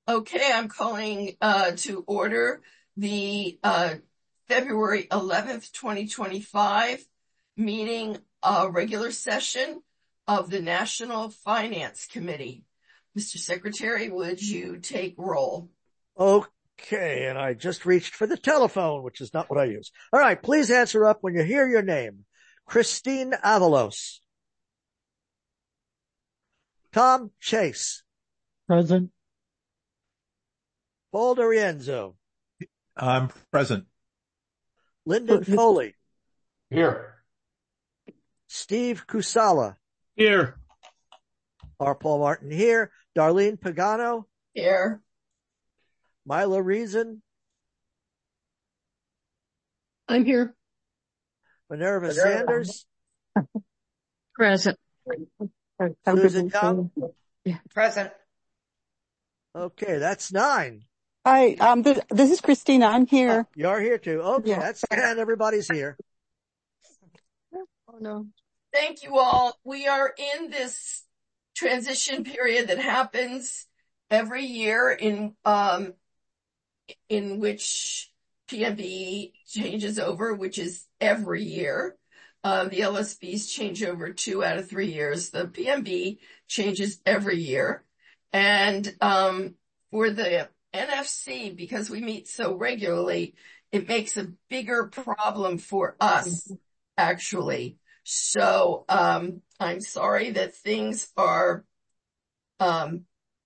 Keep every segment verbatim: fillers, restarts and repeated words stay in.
Okay, I'm calling uh, to order the uh, February eleventh, twenty twenty-five meeting, uh, regular session of the National Finance Committee. Mister Secretary, would you take roll? Okay, and I just reached for the telephone, which is not what I use. All right, please answer up when you hear your name. Christine Avalos. Tom Chase. Present. Paul D'Arienzo. I'm present. Lyndon Foley. Here. Steve Kusala. Here. R. Paul Martin here. Darlene Pagano. Here. Mila Reason. I'm here. Minerva, Minerva. Sanders. Present. Susan Young. Yeah. Present. Okay, that's nine. Hi, um, this, this is Christina. I'm here. Oh, you're here too. Okay, yeah. That's ten. Everybody's here. Oh no. Thank you all. We are in this transition period that happens every year in, um, in which P M B changes over, which is every year. Um, the L S Bs change over two out of three years. The P M B changes every year. And, um, for the N F C, because we meet so regularly, it makes a bigger problem for us, actually. So, um, I'm sorry that things are, um,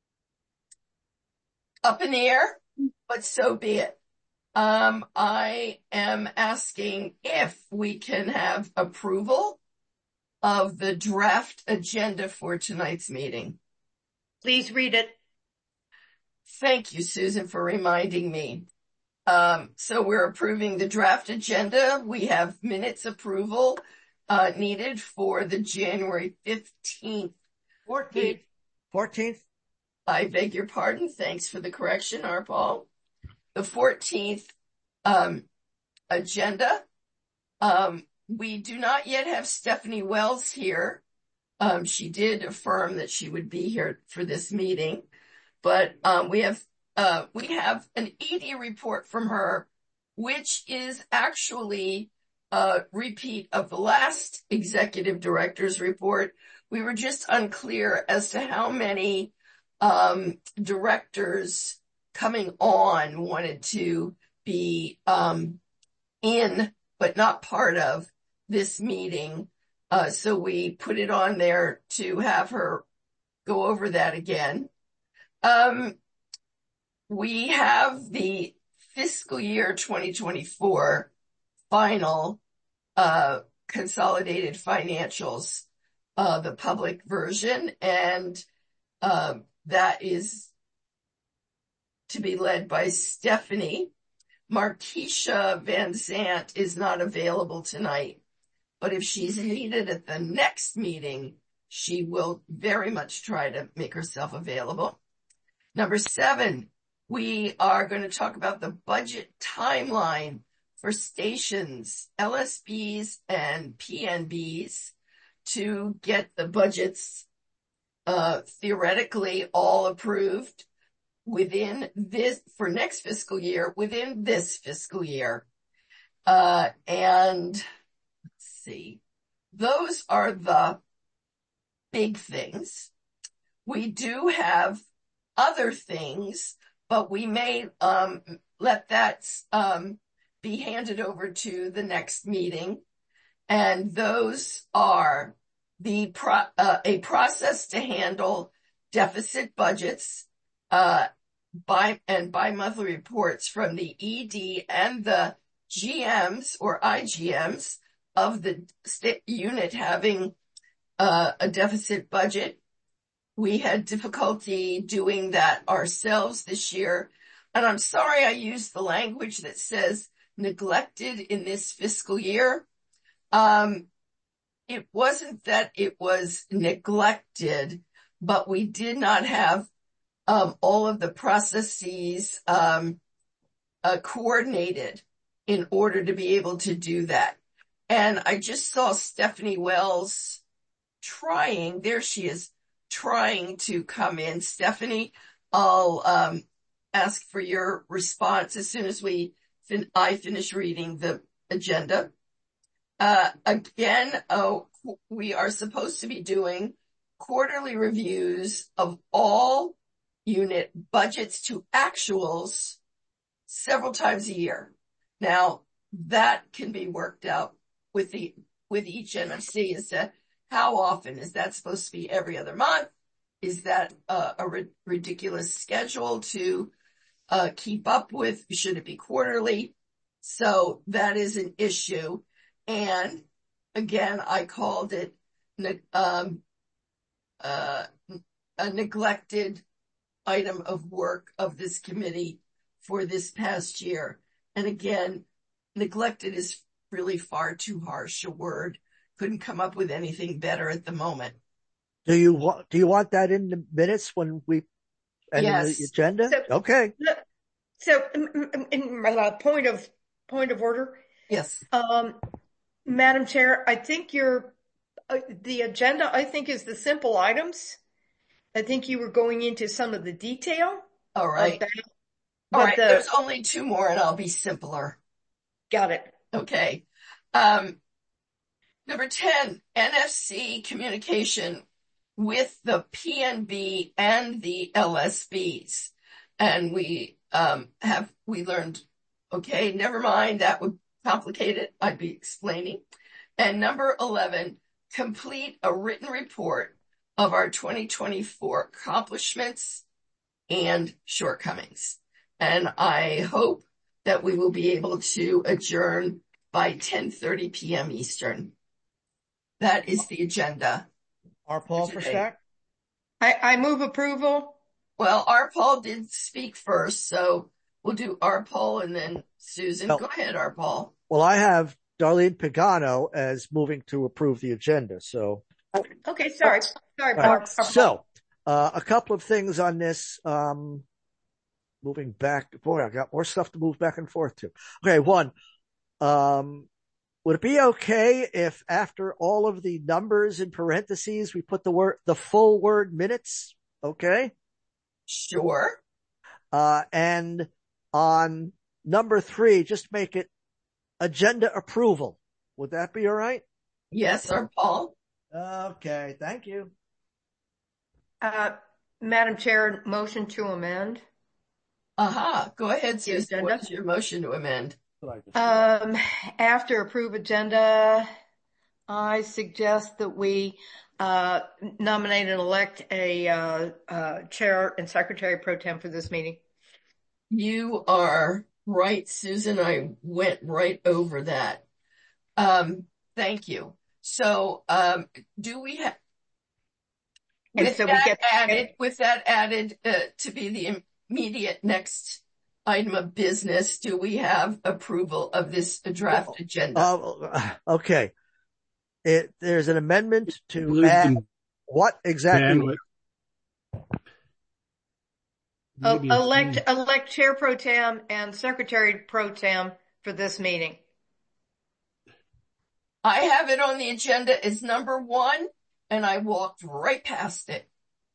up in the air, but so be it. Um, I am asking if we can have approval of the draft agenda for tonight's meeting. Please read it. Thank you, Susan, for reminding me. Um, so we're approving the draft agenda. We have minutes approval, uh, needed for the January fifteenth. fourteenth. fourteenth. I beg your pardon. Thanks for the correction, R. Paul. The fourteenth, um, agenda. Um, we do not yet have Stephanie Wells here. Um, she did affirm that she would be here for this meeting, but, um, we have, uh, we have an E D report from her, which is actually a repeat of the last executive director's report. We were just unclear as to how many, um, directors coming on wanted to be, um, in, but not part of this meeting. Uh, so we put it on there to have her go over that again. Um, we have the fiscal year twenty twenty-four final, uh, consolidated financials, uh, the public version, and, uh, that is to be led by Stephanie. Markeisha Van Zant is not available tonight, but if she's needed at the next meeting, she will very much try to make herself available. Number seven, we are going to talk about the budget timeline for stations, L S Bs and P N Bs to get the budgets, uh, theoretically all approved within this, for next fiscal year, within this fiscal year. Uh, and let's see, those are the big things. We do have other things, but we may, um, let that, um, be handed over to the next meeting. And those are the pro, uh, a process to handle deficit budgets, uh, by, and bi-monthly reports from the E D and the G Ms or I G Ms of the state unit having, uh, a deficit budget. We had difficulty doing that ourselves this year. And I'm sorry I used the language that says neglected in this fiscal year. Um, it wasn't that it was neglected, but we did not have Um, all of the processes, um, uh, coordinated in order to be able to do that. And I just saw Stephanie Wells trying, there she is, trying to come in. Stephanie, I'll, um, ask for your response as soon as we fin- I finish reading the agenda. Uh, again, oh, we are supposed to be doing quarterly reviews of all unit budgets to actuals several times a year. Now, that can be worked out with the, with each N F C as to how often is that supposed to be every other month? Is that uh, a ri- ridiculous schedule to uh, keep up with? Should it be quarterly? So that is an issue. And again, I called it ne- um, uh, a neglected item of work of this committee for this past year. And again, neglected is really far too harsh a word. Couldn't come up with anything better at the moment. Do you want, do you want that in the minutes when we, and in Yes. the agenda? So- Okay. So, in, in my uh, point of point of order, Yes. um, Madam Chair, I think your uh, the agenda, I think, is the simple items. I think you were going into some of the detail. All right. Of that, All but right. the- There's only two more and I'll be simpler. Got it. Okay. Um, number ten, N F C communication with the P N B and the L S Bs. And we, um, have, we learned, okay, never mind. That would complicate it. I'd be explaining. And number eleven, complete a written report of our twenty twenty-four accomplishments and shortcomings. And I hope that we will be able to adjourn by ten thirty p.m. Eastern. That is the agenda. Our Paul for Today. Stack? I, I move approval. Well, our Paul did speak first, so we'll do our Paul and then Susan. Oh. Go ahead, our Paul. Well, I have Darlene Pagano as moving to approve the agenda. So, Okay, sorry. Sorry, all Barb. right. So, uh, a couple of things on this, um, moving back. Boy, I got more stuff to move back and forth to. Okay. One, um, would it be okay if after all of the numbers in parentheses, we put the word, the full word minutes? Okay. Sure. Uh, and on number three, just make it agenda approval. Would that be all right? Yes, our Paul. Okay. Thank you. Uh, Madam Chair, motion to amend. Aha. Go ahead, The Susan. agenda? What's your motion to amend? Um, after approve agenda, I suggest that we uh, nominate and elect a uh, uh, chair and secretary pro tem for this meeting. You are right, Susan. I went right over that. Um, thank you. So, um, do we have, And with so we that get- added, with that added, uh, to be the immediate next item of business, do we have approval of this draft agenda? Uh, okay. It, there's an amendment to Believe add in what exactly? bandwidth. Uh, Maybe- elect elect chair pro tem and secretary pro tem for this meeting. I have it on the agenda as number one, and I walked right past it.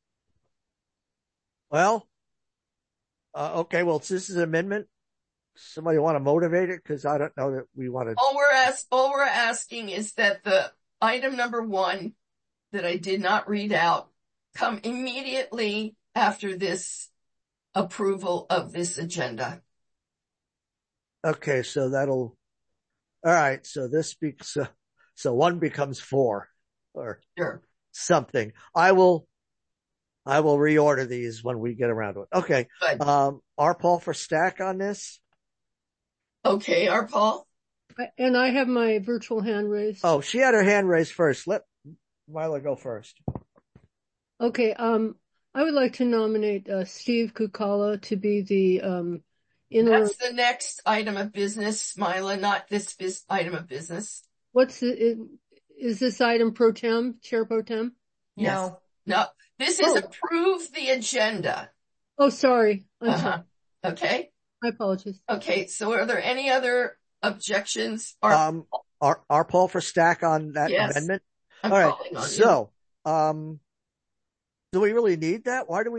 Well, uh, okay. Well, this is an amendment. Somebody want to motivate it? Cause I don't know that we want to. All we're ask, all we're asking is that the item number one that I did not read out come immediately after this approval of this agenda. Okay. So that'll, all right. So this speaks, uh, so one becomes four or Sure. something. I will, I will reorder these when we get around to it. Okay. Good. Um, our Paul for Stack on this. Okay, our Paul. And I have my virtual hand raised. Oh, she had her hand raised first. Let Mila go first. Okay. Um, I would like to nominate uh, Steve Kukala to be the um interim. That's the next item of business, Mila, not this bis- item of business. What's the, it, is this item pro tem, chair pro tem? Yes. No. No, this is Oh. approve the agenda. Oh, sorry. I'm Uh-huh. sorry. Okay. My apologies. Okay. So are there any other objections? Or Um, our, our Paul for Stack on that Yes. amendment. I'm All right. calling on you. So, um, do we really need that? Why do we need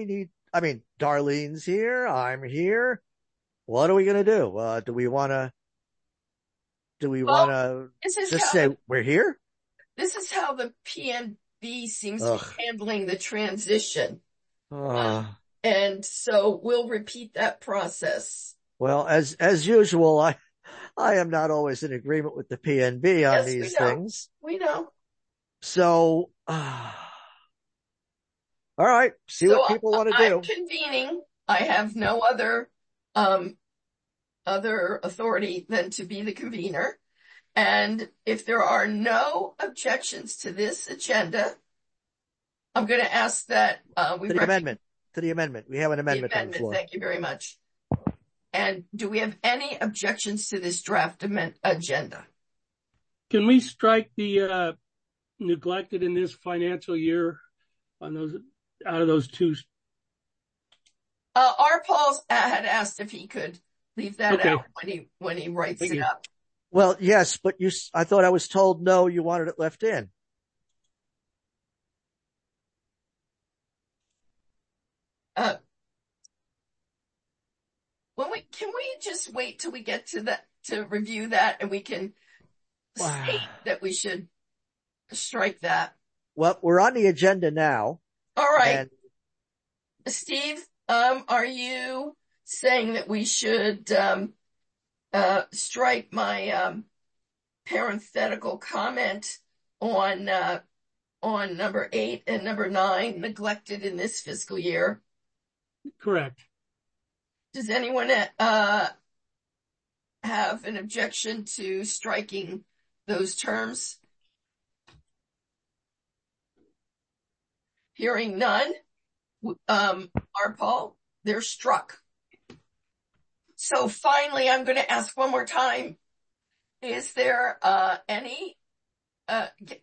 I mean, Darlene's here. I'm here. What are we going to do? Uh, do we want to, do we Well, want to this is just how say the, we're here? this is how the P N B seems to Ugh. be handling the transition. Uh, And so we'll repeat that process. well, as, as usual, I, I am not always in agreement with the P N B on Yes, these we know. things. We know. So, uh, all right, see So what people want to I'm do. convening. I have no other, um, other authority than to be the convener. And if there are no objections to this agenda, I'm going to ask that, uh, we To the rec- amendment, to the amendment. We have an the amendment on the amendment. floor. Thank you very much. And do we have any objections to this draft amend- agenda? Can we strike the uh, neglected in this financial year on those out of those two? Uh, R. Paul had asked if he could leave that Okay. out when he, when he writes Thank it you. up. Well, yes, but you, I thought I was told no, you wanted it left in. Uh, when we, can we just wait till we get to that, to review that and we can Wow. state that we should strike that? Well, we're on the agenda now. All right. And Steve, um, are you saying that we should, um, uh, strike my, um, parenthetical comment on, uh, on number eight and number nine, neglected in this fiscal year? Correct. Does anyone, uh, have an objection to striking those terms? Hearing none, um, R. Paul, they're struck. So finally, I'm going to ask one more time. Is there, uh, any, uh,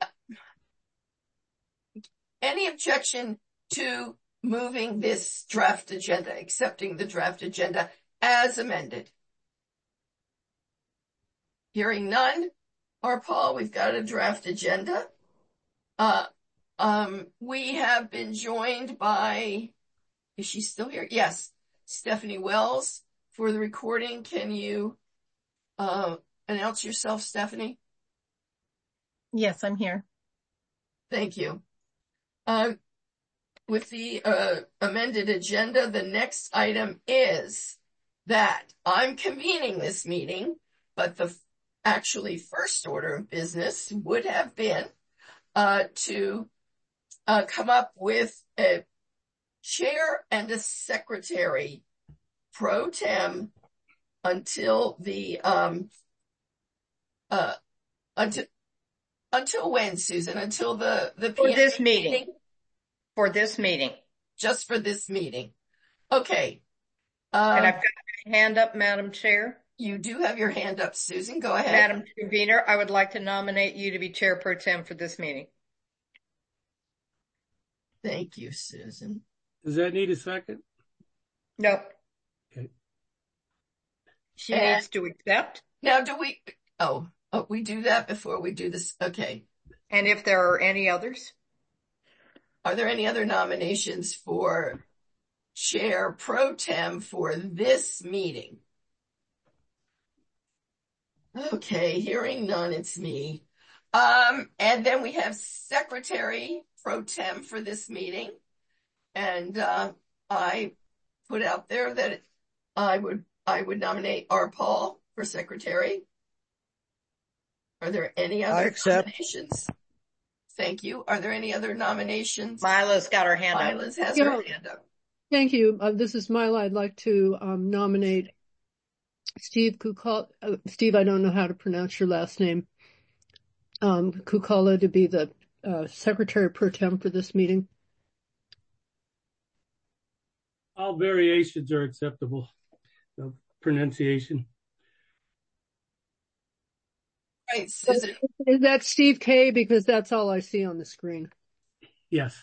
any objection to moving this draft agenda, accepting the draft agenda as amended? Hearing none. R. Paul, we've got a draft agenda. Uh, um, we have been joined by, is she still here? Yes. Stephanie Wells for the recording. Can you, uh, announce yourself, Stephanie? Yes, I'm here. Thank you. Um, with the, uh, amended agenda, the next item is that I'm convening this meeting, but the actually first order of business would have been, uh, to, uh, come up with a chair and a secretary pro tem until the, um, uh, until, until when, Susan? Until the, the For P N B this meeting. For this meeting. Just for this meeting. Okay. Um, And I've got my hand up, Madam Chair. you do have your hand up, Susan. Go ahead. Madam Convener, I would like to nominate you to be Chair Pro Tem for this meeting. Thank you, Susan. Does that need a second? No. Okay. She And needs to accept. now do we, oh, oh, we do that before we do this. Okay. And if there are any others? Are there any other nominations for chair pro tem for this meeting? Okay, hearing none, it's me. Um, and then we have secretary pro tem for this meeting. And, uh, I put out there that I would, I would nominate R. Paul for secretary. Are there any I other accept. nominations? Thank you. Are there any other nominations? Mila's got her hand up. Mila's has Yeah. her hand up. Thank you. Uh, this is Mila. I'd like to um, nominate Steve Kukala. Uh, Steve, I don't know how to pronounce your last name. Um, Kukala to be the uh, secretary pro tem for this meeting. All variations are acceptable. No pronunciation. Right, Susan. Is that Steve K? Because that's all I see on the screen. Yes.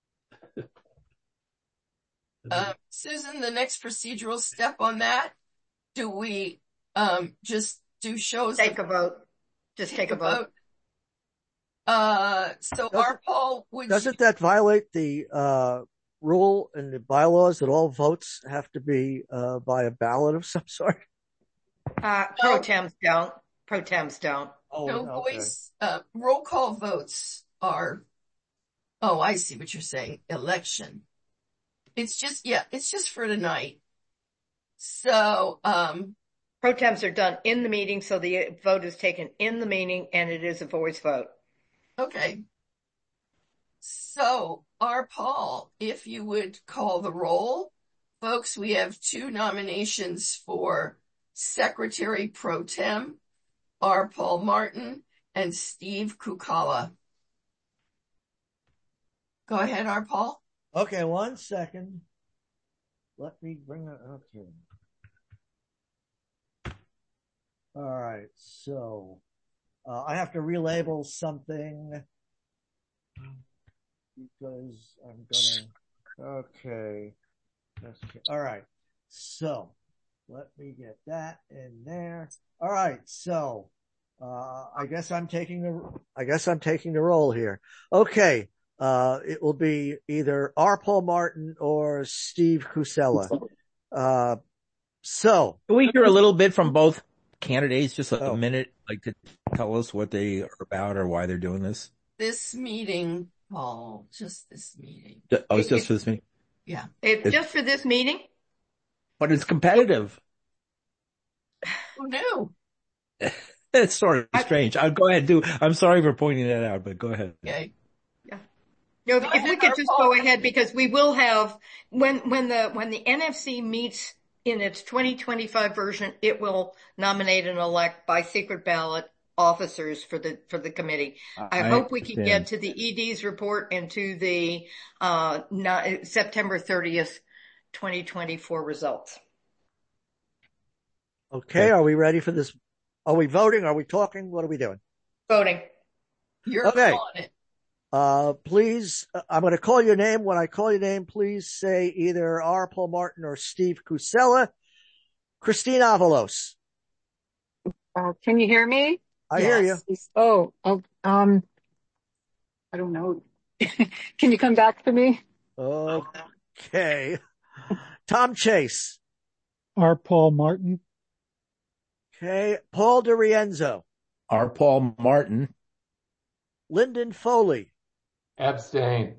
Uh, Susan, the next procedural step on that, do we, um, just do shows? Take of, a vote. Just take a vote. Uh, so Doesn't- R. Paul, would Doesn't you, that violate the, uh, rule in the bylaws that all votes have to be uh, by a ballot of some sort? Uh, pro tems don't. Pro tems don't. Oh, No okay. voice, uh, roll call votes are, oh, I see what you're saying. Election. It's just, yeah, it's just for tonight. So, um, Pro tems are done in the meeting, so the vote is taken in the meeting, and it is a voice vote. okay. So, our Paul, if you would call the roll. Folks, we have two nominations for Secretary Pro Tem, R. Paul Martin and Steve Kukala. Go ahead, R. Paul. Okay, one second. Let me bring it up here. All right, so uh, I have to relabel something because I'm gonna. Okay. Okay. All right. So let me get that in there. All right. So uh, I guess I'm taking the. I guess I'm taking the role here. Okay. Uh, it will be either R. Paul Martin or Steve Kusela. Uh, so. Can we hear a little bit from both candidates, just like Oh. a minute, like to tell us what they are about or why they're doing this? This meeting, Paul, just this meeting. Oh, it's just for this meeting? Yeah. It's It- just for this meeting? But it's competitive. Who knew? It's sort of I- strange. I'll go ahead and do, I'm sorry for pointing that out, but go ahead. Okay. No, Go if, if we ahead, could our just Paul. go ahead, because we will have, when, when the, when the N F C meets in its twenty twenty-five version, it will nominate and elect by secret ballot officers for the, for the committee. I, I hope we can understand. get to the E D's report and to the, uh, not, September thirtieth, twenty twenty-four results. Okay. Are we ready for this? Are we voting? Are we talking? What are we doing? Voting. You're Okay. calling it. Uh, please, uh, I'm going to call your name. When I call your name, please say either R. Paul Martin or Steve Kusela. Christine Avalos. Uh, can you hear me? I hear you. Yes. Oh, oh, um, I don't know. Can you come back to me? Okay. Tom Chase. R. Paul Martin. Okay. Paul DiRienzo. R. Paul Martin. Lyndon Foley. Abstain.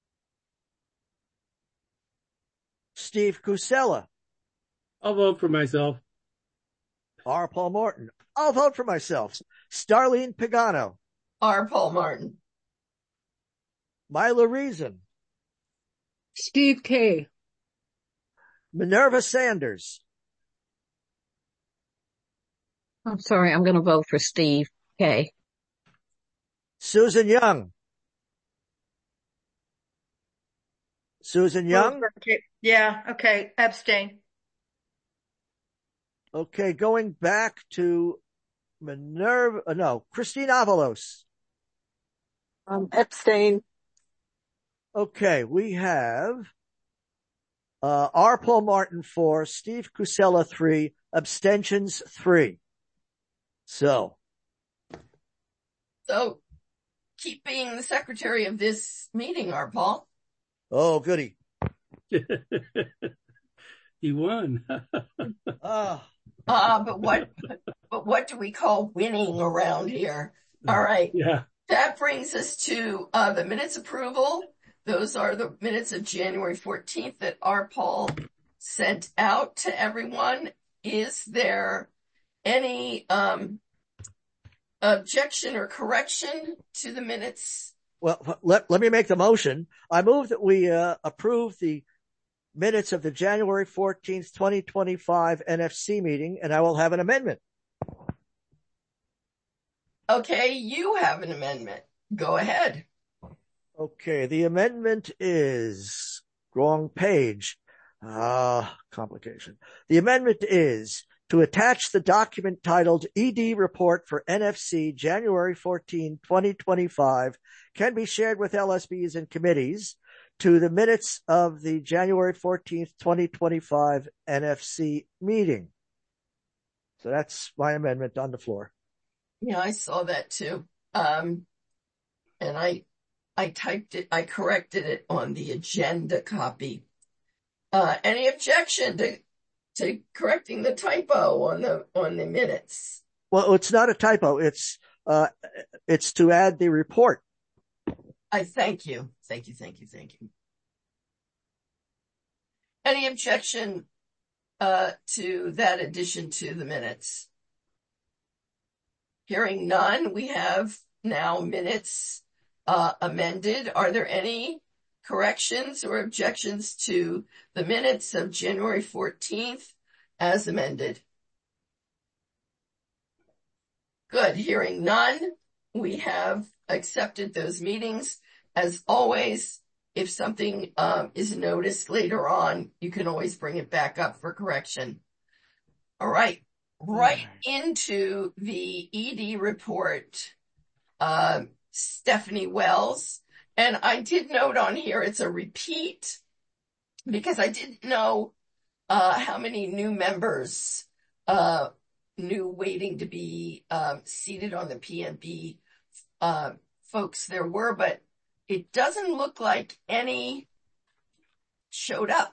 Steve Kusela. I'll vote for myself. R. Paul Martin. I'll vote for myself. Starlene Pagano. R. Paul Martin. Mila Reason. Steve K. Minerva Sanders. I'm sorry, I'm going to vote for Steve K. Susan Young. Susan Young. Yeah. Okay. Abstain. Okay. Going back to Minerva, uh, no, Christine Avalos. Um, abstain. Okay. We have, uh, R. Paul Martin four, Steve Kusela three, abstentions three. So. So keep being the secretary of this meeting, R. Paul. Oh, goody. He won. Ah. Uh, but what, but what do we call winning around here? All right. Yeah. That brings us to, uh, the minutes approval. Those are the minutes of January fourteenth that R. Paul sent out to everyone. Is there any, um, objection or correction to the minutes? Well, let, let me make the motion. I move that we, uh, approve the minutes of the January fourteenth, twenty twenty-five N F C meeting, and I will have an amendment. Okay, you have an amendment. Go ahead. Okay, the amendment is wrong page. Ah, complication. The amendment is to attach the document titled E D Report for N F C January fourteenth, twenty twenty-five can be shared with L S Bs and committees to the minutes of the January fourteenth, twenty twenty-five N F C meeting. So that's my amendment on the floor. Yeah, I saw that too. Um, and I, I typed it, I corrected it on the agenda copy. Uh, any objection to, to correcting the typo on the, on the minutes? Well, it's not a typo. It's, uh, it's to add the report. I thank you. Thank you. Thank you. Thank you. Any objection, uh, to that addition to the minutes? Hearing none, we have now minutes, uh, amended. Are there any corrections or objections to the minutes of January fourteenth as amended? Good. Hearing none, we have accepted those meetings. As always, if something um, is noticed later on, you can always bring it back up for correction. All right. Right into the E D report, uh, Stephanie Wells. And I did note on here it's a repeat because I didn't know uh, how many new members, uh, new waiting to be um, seated on the P N B uh, folks there were, but it doesn't look like any showed up.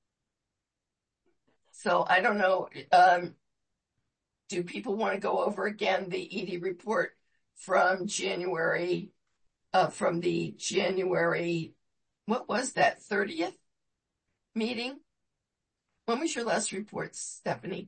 So I don't know. Um, do people want to go over again the E D report from January, uh, from the January, what was that, thirtieth meeting? When was your last report, Stephanie?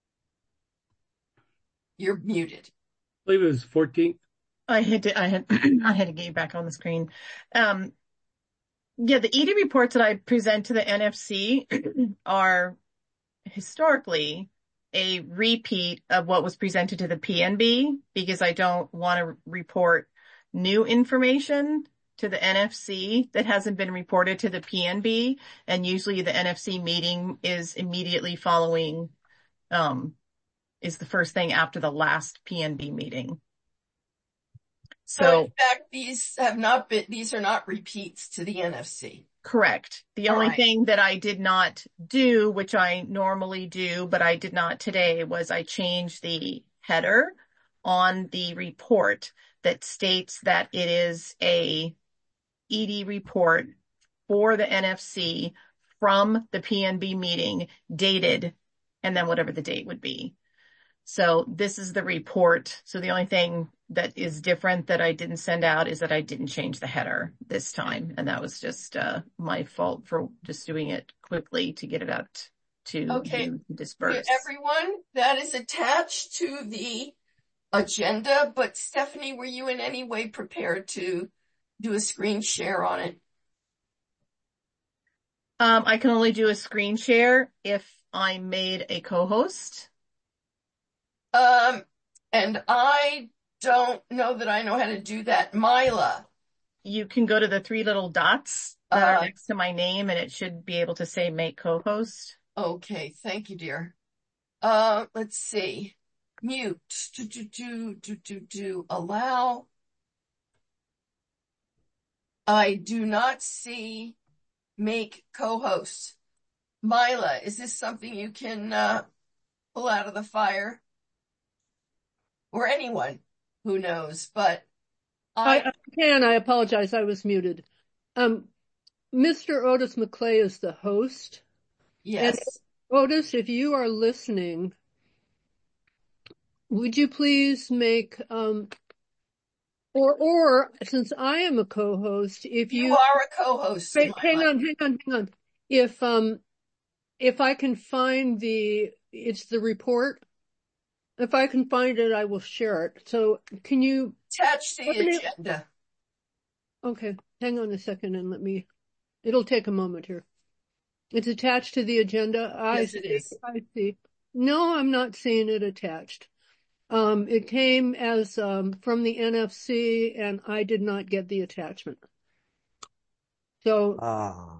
You're muted. I believe it was fourteenth. I had to, I had, I had to get you back on the screen. Um, yeah, the E D reports that I present to the N F C are historically a repeat of what was presented to the P N B because I don't want to report new information to the N F C that hasn't been reported to the P N B. And usually the N F C meeting is immediately following, um, is the first thing after the last P N B meeting. So, so in fact, these have not been, these are not repeats to the N F C. Correct. The All only right. thing that I did not do, which I normally do, but I did not today, was I changed the header on the report that states that it is a E D report for the N F C from the P N B meeting dated, and then whatever the date would be. So this is the report. So the only thing that is different that I didn't send out is that I didn't change the header this time. And that was just uh, my fault for just doing it quickly to get it out to okay. you to disperse. Okay, everyone, that is attached to the agenda. But Stephanie, were you in any way prepared to do a screen share on it? Um, I can only do a screen share if I made a co-host. Um, and I don't know that I know how to do that. Mila. You can go to the three little dots that Uh, are next to my name and it should be able to say make co-host. Okay. Thank you, dear. Uh, let's see. Mute. Do, do, do, do, do, do. Allow. I do not see make co-host. Mila, is this something you can, uh, pull out of the fire? Or anyone who knows, but I, I, I can. I apologize. I was muted. Um, Mister Otis McClay is the host. yes. And Otis, if you are listening, would you please make, um, or, or since I am a co-host, if you, You are a co-host. hang, hang on, hang on, hang on. If, um, if I can find the, it's the report. If I can find it, I will share it. So can you Attach to the agenda. Okay, hang on a second and let me, it'll take a moment here. It's attached to the agenda. I Yes, it see, is. I see. No, I'm not seeing it attached. Um, it came as, um, from the N F C and I did not get the attachment. So, Ah.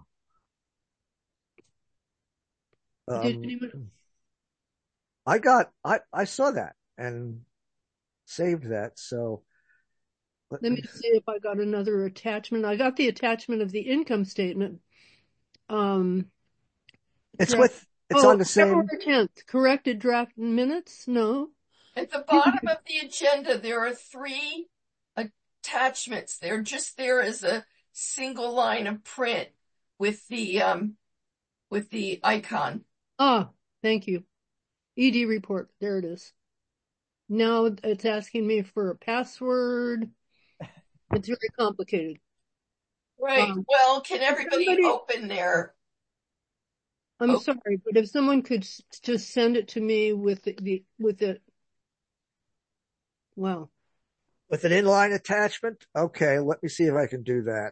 did Um, anyone, I got, I, I saw that and saved that. So let let me, me see if I got another attachment. I got the attachment of the income statement. Um, it's correct- with, it's oh, on the same, February tenth, corrected draft minutes? No. At the bottom of the agenda, there are three attachments. They're just there as a single line of print with the, um, with the icon. Ah, thank you. E D report. There it is. Now it's asking me for a password. It's very complicated. Right. Um, Well, can everybody somebody- open their, I'm Oh. sorry, but if someone could s- just send it to me with the, the with it. Wow. With an inline attachment? Okay, let me see if I can do that.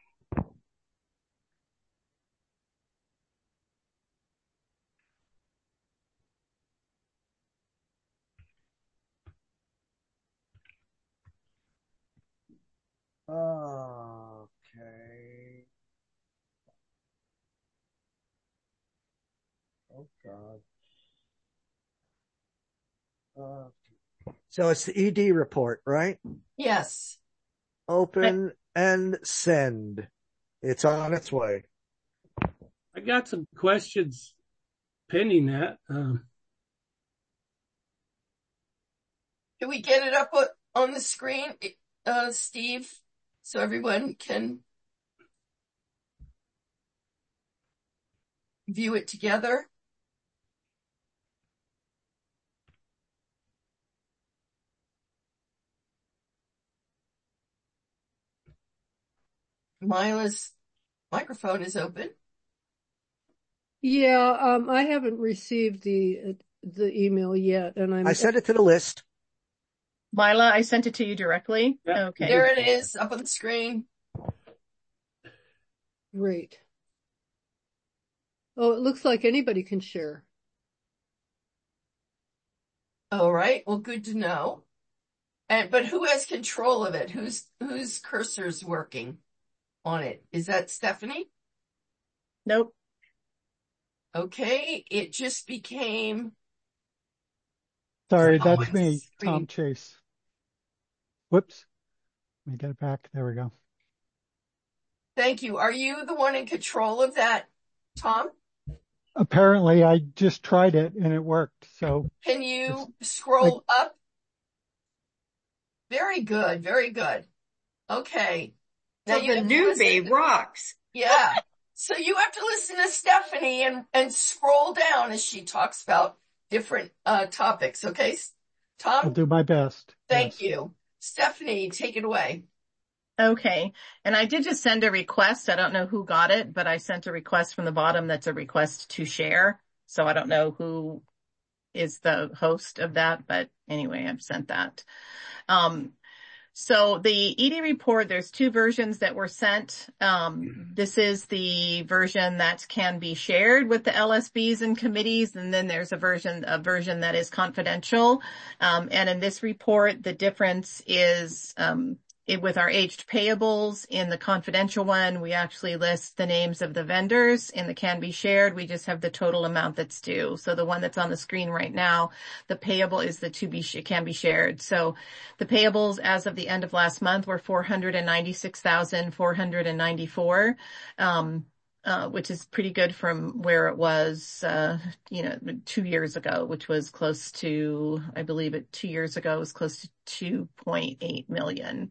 Okay. Oh God. Uh, so it's the E D report, right? yes. Open and send. It's on its way. I got some questions pending that. Um, Can we get it up o- on the screen, uh, Steve, so everyone can view it together? Mila's microphone is open. Yeah, um, I haven't received the the email yet, and I'm I sent it to the list. Mila, I sent it to you directly. Yeah. Okay. There it is, up on the screen. great. Oh, it looks like anybody can share. All right. Well, good to know. And, but who has control of it? Who's, whose cursor's working on it? Is that Stephanie? Nope. Okay. It just became, Sorry, Oh, that's it's me, screen. Tom Chase. Whoops. Let me get it back. There we go. thank you. Are you the one in control of that, Tom? Apparently, I just tried it and it worked. So Can you scroll up? Very good. Very good. Okay. So you the have to listen newbie to- rocks. Yeah. So you have to listen to Stephanie and, and scroll down as she talks about different, uh, topics. Okay. I'll Tom, do my best. thank Yes. you. Stephanie, take it away. Okay. And I did just send a request. I don't know who got it, but I sent a request from the bottom that's a request to share. So I don't know who is the host of that, but anyway, I've sent that. Um, so the E D report, there's two versions that were sent. Um, this is the version that can be shared with the L S Bs and committees. And then there's a version, a version that is confidential. Um, and in this report, the difference is, um, it, with our aged payables in the confidential one, we actually list the names of the vendors. In the can be shared, we just have the total amount that's due. So the one that's on the screen right now, the payable is the to be, can be shared. So the payables as of the end of last month were four hundred ninety-six thousand four hundred ninety-four, um, uh, which is pretty good from where it was, uh, you know, two years ago, which was close to, I believe it two years ago was close to two point eight million.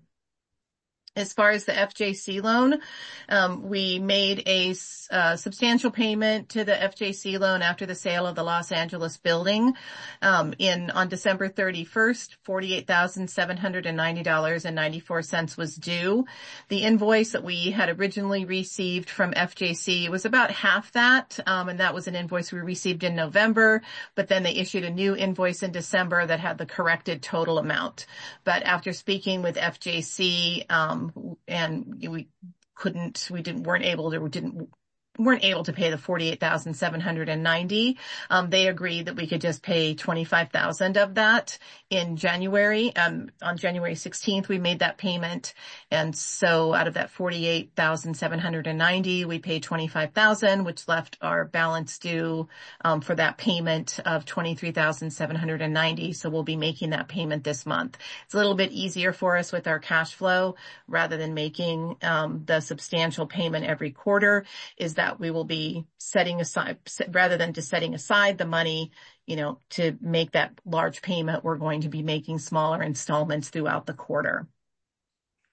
As far as the F J C loan, um, we made a uh, substantial payment to the F J C loan after the sale of the Los Angeles building. Um, in on December thirty-first, forty-eight thousand seven hundred ninety dollars and ninety-four cents was due. The invoice that we had originally received from F J C was about half that, um, and that was an invoice we received in November, but then they issued a new invoice in December that had the corrected total amount. But after speaking with F J C, um, and we couldn't, we didn't, weren't able to, didn't, weren't able to pay the forty-eight thousand seven hundred ninety. Um, they agreed that we could just pay twenty-five thousand of that in January. Um, on January sixteenth, we made that payment. And so out of that forty-eight thousand seven hundred ninety, we paid twenty-five thousand, which left our balance due, um, for that payment of twenty-three thousand seven hundred ninety. So we'll be making that payment this month. It's a little bit easier for us with our cash flow rather than making, um, the substantial payment every quarter, is that we will be setting aside, rather than just setting aside the money, you know, to make that large payment, we're going to be making smaller installments throughout the quarter.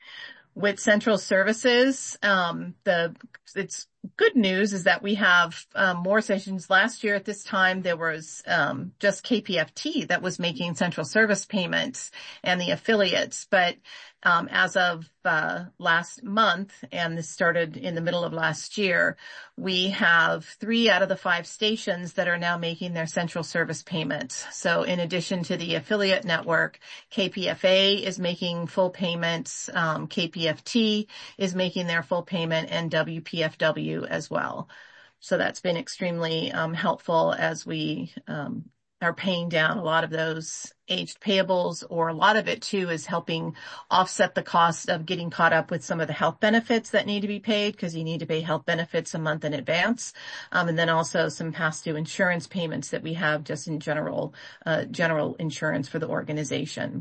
With Central Services, um, the it's good news is that we have um, more stations. Last year at this time, there was um, just K P F T that was making Central Service payments and the affiliates. But um, as of uh, last month, and this started in the middle of last year, we have three out of the five stations that are now making their Central Service payments. So in addition to the affiliate network, K P F A is making full payments, um, K P F T is making their full payment, and W P F W as well. So that's been extremely um, helpful as we um, are paying down a lot of those aged payables, or a lot of it too is helping offset the cost of getting caught up with some of the health benefits that need to be paid, because you need to pay health benefits a month in advance. Um, and then also some past due insurance payments that we have just in general, uh, general insurance for the organization.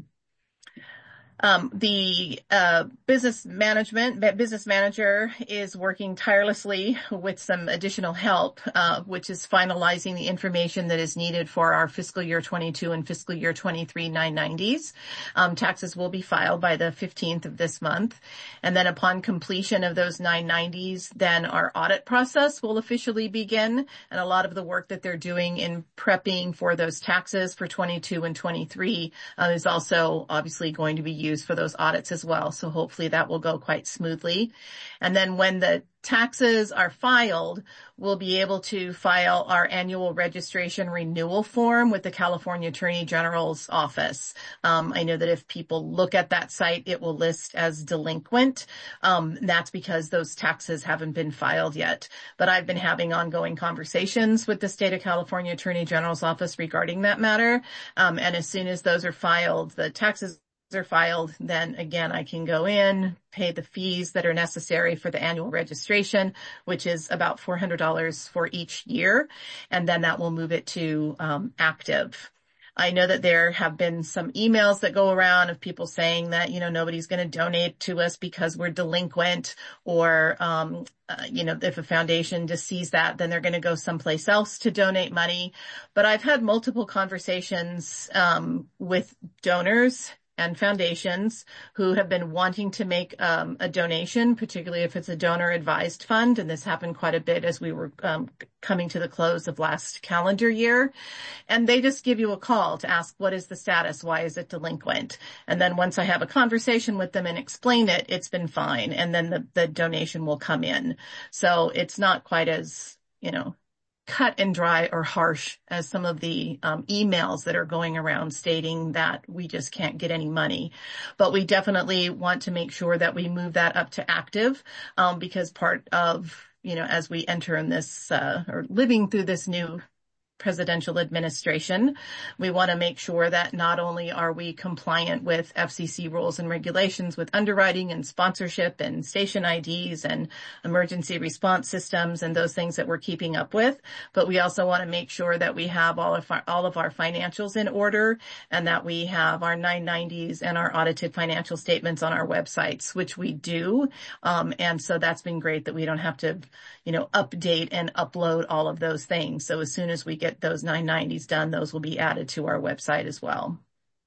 Um, the, uh, business management, business manager is working tirelessly with some additional help, uh, which is finalizing the information that is needed for our fiscal year twenty-two and fiscal year twenty-three nine nineties. Um, taxes will be filed by the fifteenth of this month. And then upon completion of those nine nineties, then our audit process will officially begin. And a lot of the work that they're doing in prepping for those taxes for twenty-two and twenty-three, uh, is also obviously going to be used for those audits as well. So hopefully that will go quite smoothly. And then when the taxes are filed, we'll be able to file our annual registration renewal form with the California Attorney General's office. Um, I know that if people look at that site, it will list as delinquent. Um, that's because those taxes haven't been filed yet. But I've been having ongoing conversations with the state of California Attorney General's office regarding that matter. Um, and as soon as those are filed, the taxes are filed, then again, I can go in, pay the fees that are necessary for the annual registration, which is about four hundred dollars for each year. And then that will move it to um, active. I know that there have been some emails that go around of people saying that, you know, nobody's going to donate to us because we're delinquent, or, um, uh, you know, if a foundation just sees that, then they're going to go someplace else to donate money. But I've had multiple conversations um, with donors and foundations who have been wanting to make um, a donation, particularly if it's a donor-advised fund. And this happened quite a bit as we were um, coming to the close of last calendar year. And they just give you a call to ask, what is the status? Why is it delinquent? And then once I have a conversation with them and explain it, it's been fine. And then the, the donation will come in. So it's not quite as, you know, cut and dry or harsh as some of the um, emails that are going around stating that we just can't get any money. But we definitely want to make sure that we move that up to active, um, because part of, you know, as we enter in this, uh, or living through this new presidential administration, we want to make sure that not only are we compliant with F C C rules and regulations with underwriting and sponsorship and station I Ds and emergency response systems and those things that we're keeping up with, but we also want to make sure that we have all of our, all of our financials in order, and that we have our nine nineties and our audited financial statements on our websites, which we do. Um, and so that's been great that we don't have to, you know, update and upload all of those things. So as soon as we get get those nine nineties done, those will be added to our website as well.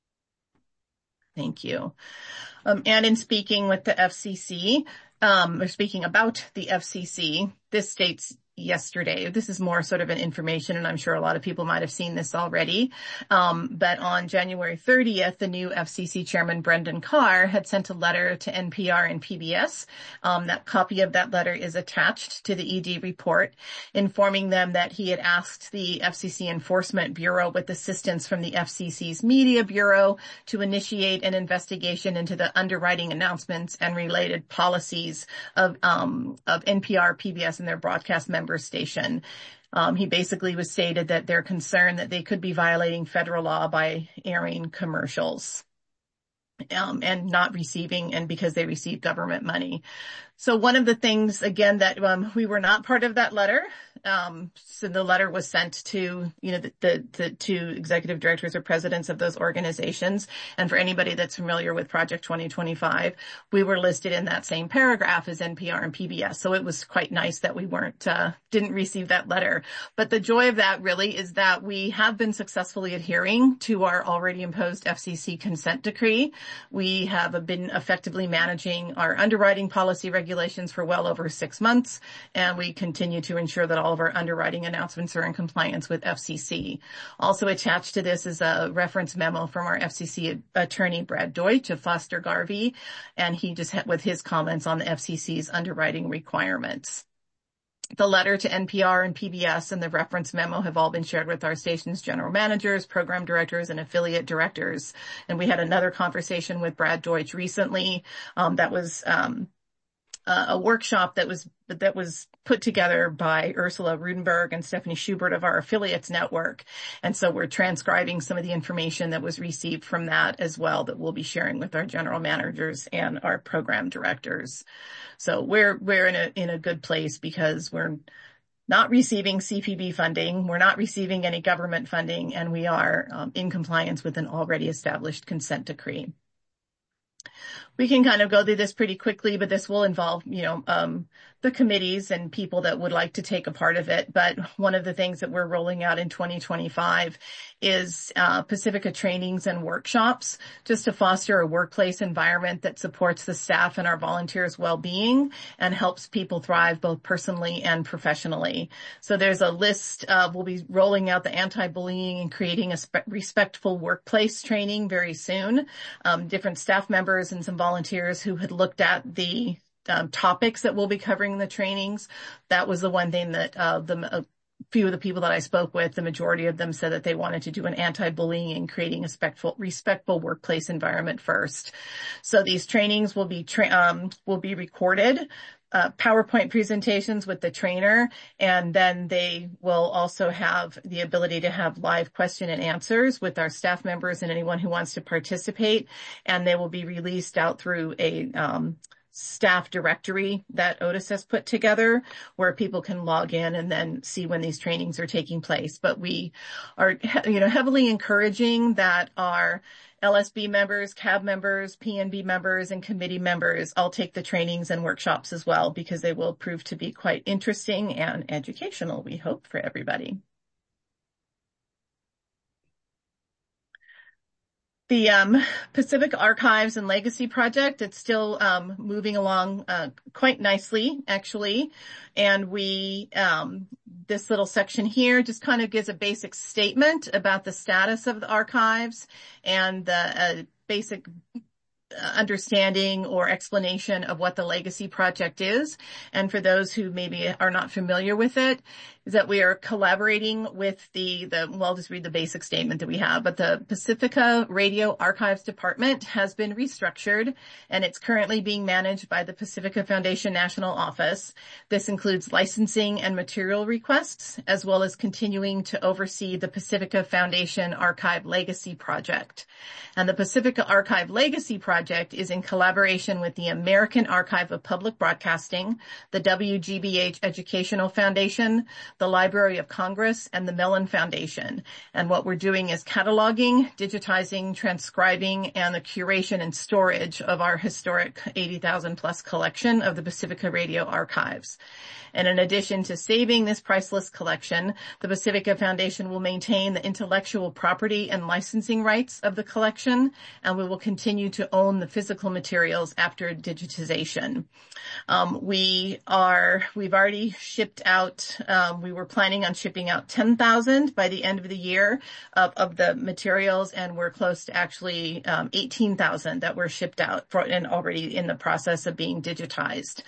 Thank you. Um, and in speaking with the F C C, um, or speaking about the F C C, this states yesterday, this is more sort of an information, and I'm sure a lot of people might have seen this already, um, but on January thirtieth, the new F C C chairman, Brendan Carr, had sent a letter to N P R and P B S. Um, that copy of that letter is attached to the E D report, informing them that he had asked the F C C Enforcement Bureau, with assistance from the F C C's Media Bureau, to initiate an investigation into the underwriting announcements and related policies of, um, of N P R, P B S, and their broadcast member station. Um, he basically was stated that they're concerned that they could be violating federal law by airing commercials. Um, and not receiving, and because they receive government money. So one of the things, again, that um, we were not part of that letter, Um, so the letter was sent to, you know, the, the, the two executive directors or presidents of those organizations. And for anybody that's familiar with Project twenty twenty-five, we were listed in that same paragraph as N P R and P B S. So it was quite nice that we weren't, uh, didn't receive that letter. But the joy of that really is that we have been successfully adhering to our already imposed F C C consent decree. We have been effectively managing our underwriting policy regulations for well over six months, and we continue to ensure that all of our underwriting announcements are in compliance with F C C. Also attached to this is a reference memo from our F C C attorney, Brad Deutsch of Foster Garvey, and he just had with his comments on the F C C's underwriting requirements. The letter to N P R and P B S and the reference memo have all been shared with our station's general managers, program directors, and affiliate directors. And we had another conversation with Brad Deutsch recently. Um, that was um, a, a workshop that was that was put together by Ursula Rudenberg and Stephanie Schubert of our affiliates network. And so we're transcribing some of the information that was received from that as well that we'll be sharing with our general managers and our program directors. So we're, we're in a, in a good place because we're not receiving C P B funding. We're not receiving any government funding, and we are um, in compliance with an already established consent decree. We can kind of go through this pretty quickly, but this will involve, you know, um, the committees and people that would like to take a part of it. But one of the things that we're rolling out in twenty twenty-five is uh, Pacifica trainings and workshops, just to foster a workplace environment that supports the staff and our volunteers' well-being and helps people thrive both personally and professionally. So there's a list of, we'll be rolling out the anti-bullying and creating a spe- respectful workplace training very soon. Um, different staff members and some volunteers who had looked at the um, topics that we'll be covering in the trainings. That was the one thing that uh, the a few of the people that I spoke with, the majority of them said that they wanted to do an anti-bullying and creating a respectful, respectful workplace environment first. So these trainings will be tra- um, will be recorded. Uh, PowerPoint presentations with the trainer, and then they will also have the ability to have live question and answers with our staff members and anyone who wants to participate, and they will be released out through a um, staff directory that Otis has put together where people can log in and then see when these trainings are taking place. But we are, you know, heavily encouraging that our L S B members, C A B members, P N B members, and committee members all take the trainings and workshops as well, because they will prove to be quite interesting and educational, we hope, for everybody. The um, Pacific Archives and Legacy Project, it's still um, moving along uh, quite nicely, actually. And we, um, this little section here just kind of gives a basic statement about the status of the archives and the uh, basic understanding or explanation of what the Legacy Project is. And for those who maybe are not familiar with it, is that we are collaborating with the, the, well, I'll just read the basic statement that we have, but the Pacifica Radio Archives Department has been restructured, and it's currently being managed by the Pacifica Foundation National Office. This includes licensing and material requests, as well as continuing to oversee the Pacifica Foundation Archive Legacy Project. And the Pacifica Archive Legacy Project is in collaboration with the American Archive of Public Broadcasting, the W G B H Educational Foundation, the Library of Congress, and the Mellon Foundation. And what we're doing is cataloging, digitizing, transcribing, and the curation and storage of our historic eighty thousand plus collection of the Pacifica Radio Archives. And in addition to saving this priceless collection, the Pacifica Foundation will maintain the intellectual property and licensing rights of the collection, and we will continue to own the physical materials after digitization. Um, we are, we've already shipped out, um, we were planning on shipping out ten thousand by the end of the year of, of the materials, and we're close to actually um, eighteen thousand that were shipped out for, and already in the process of being digitized.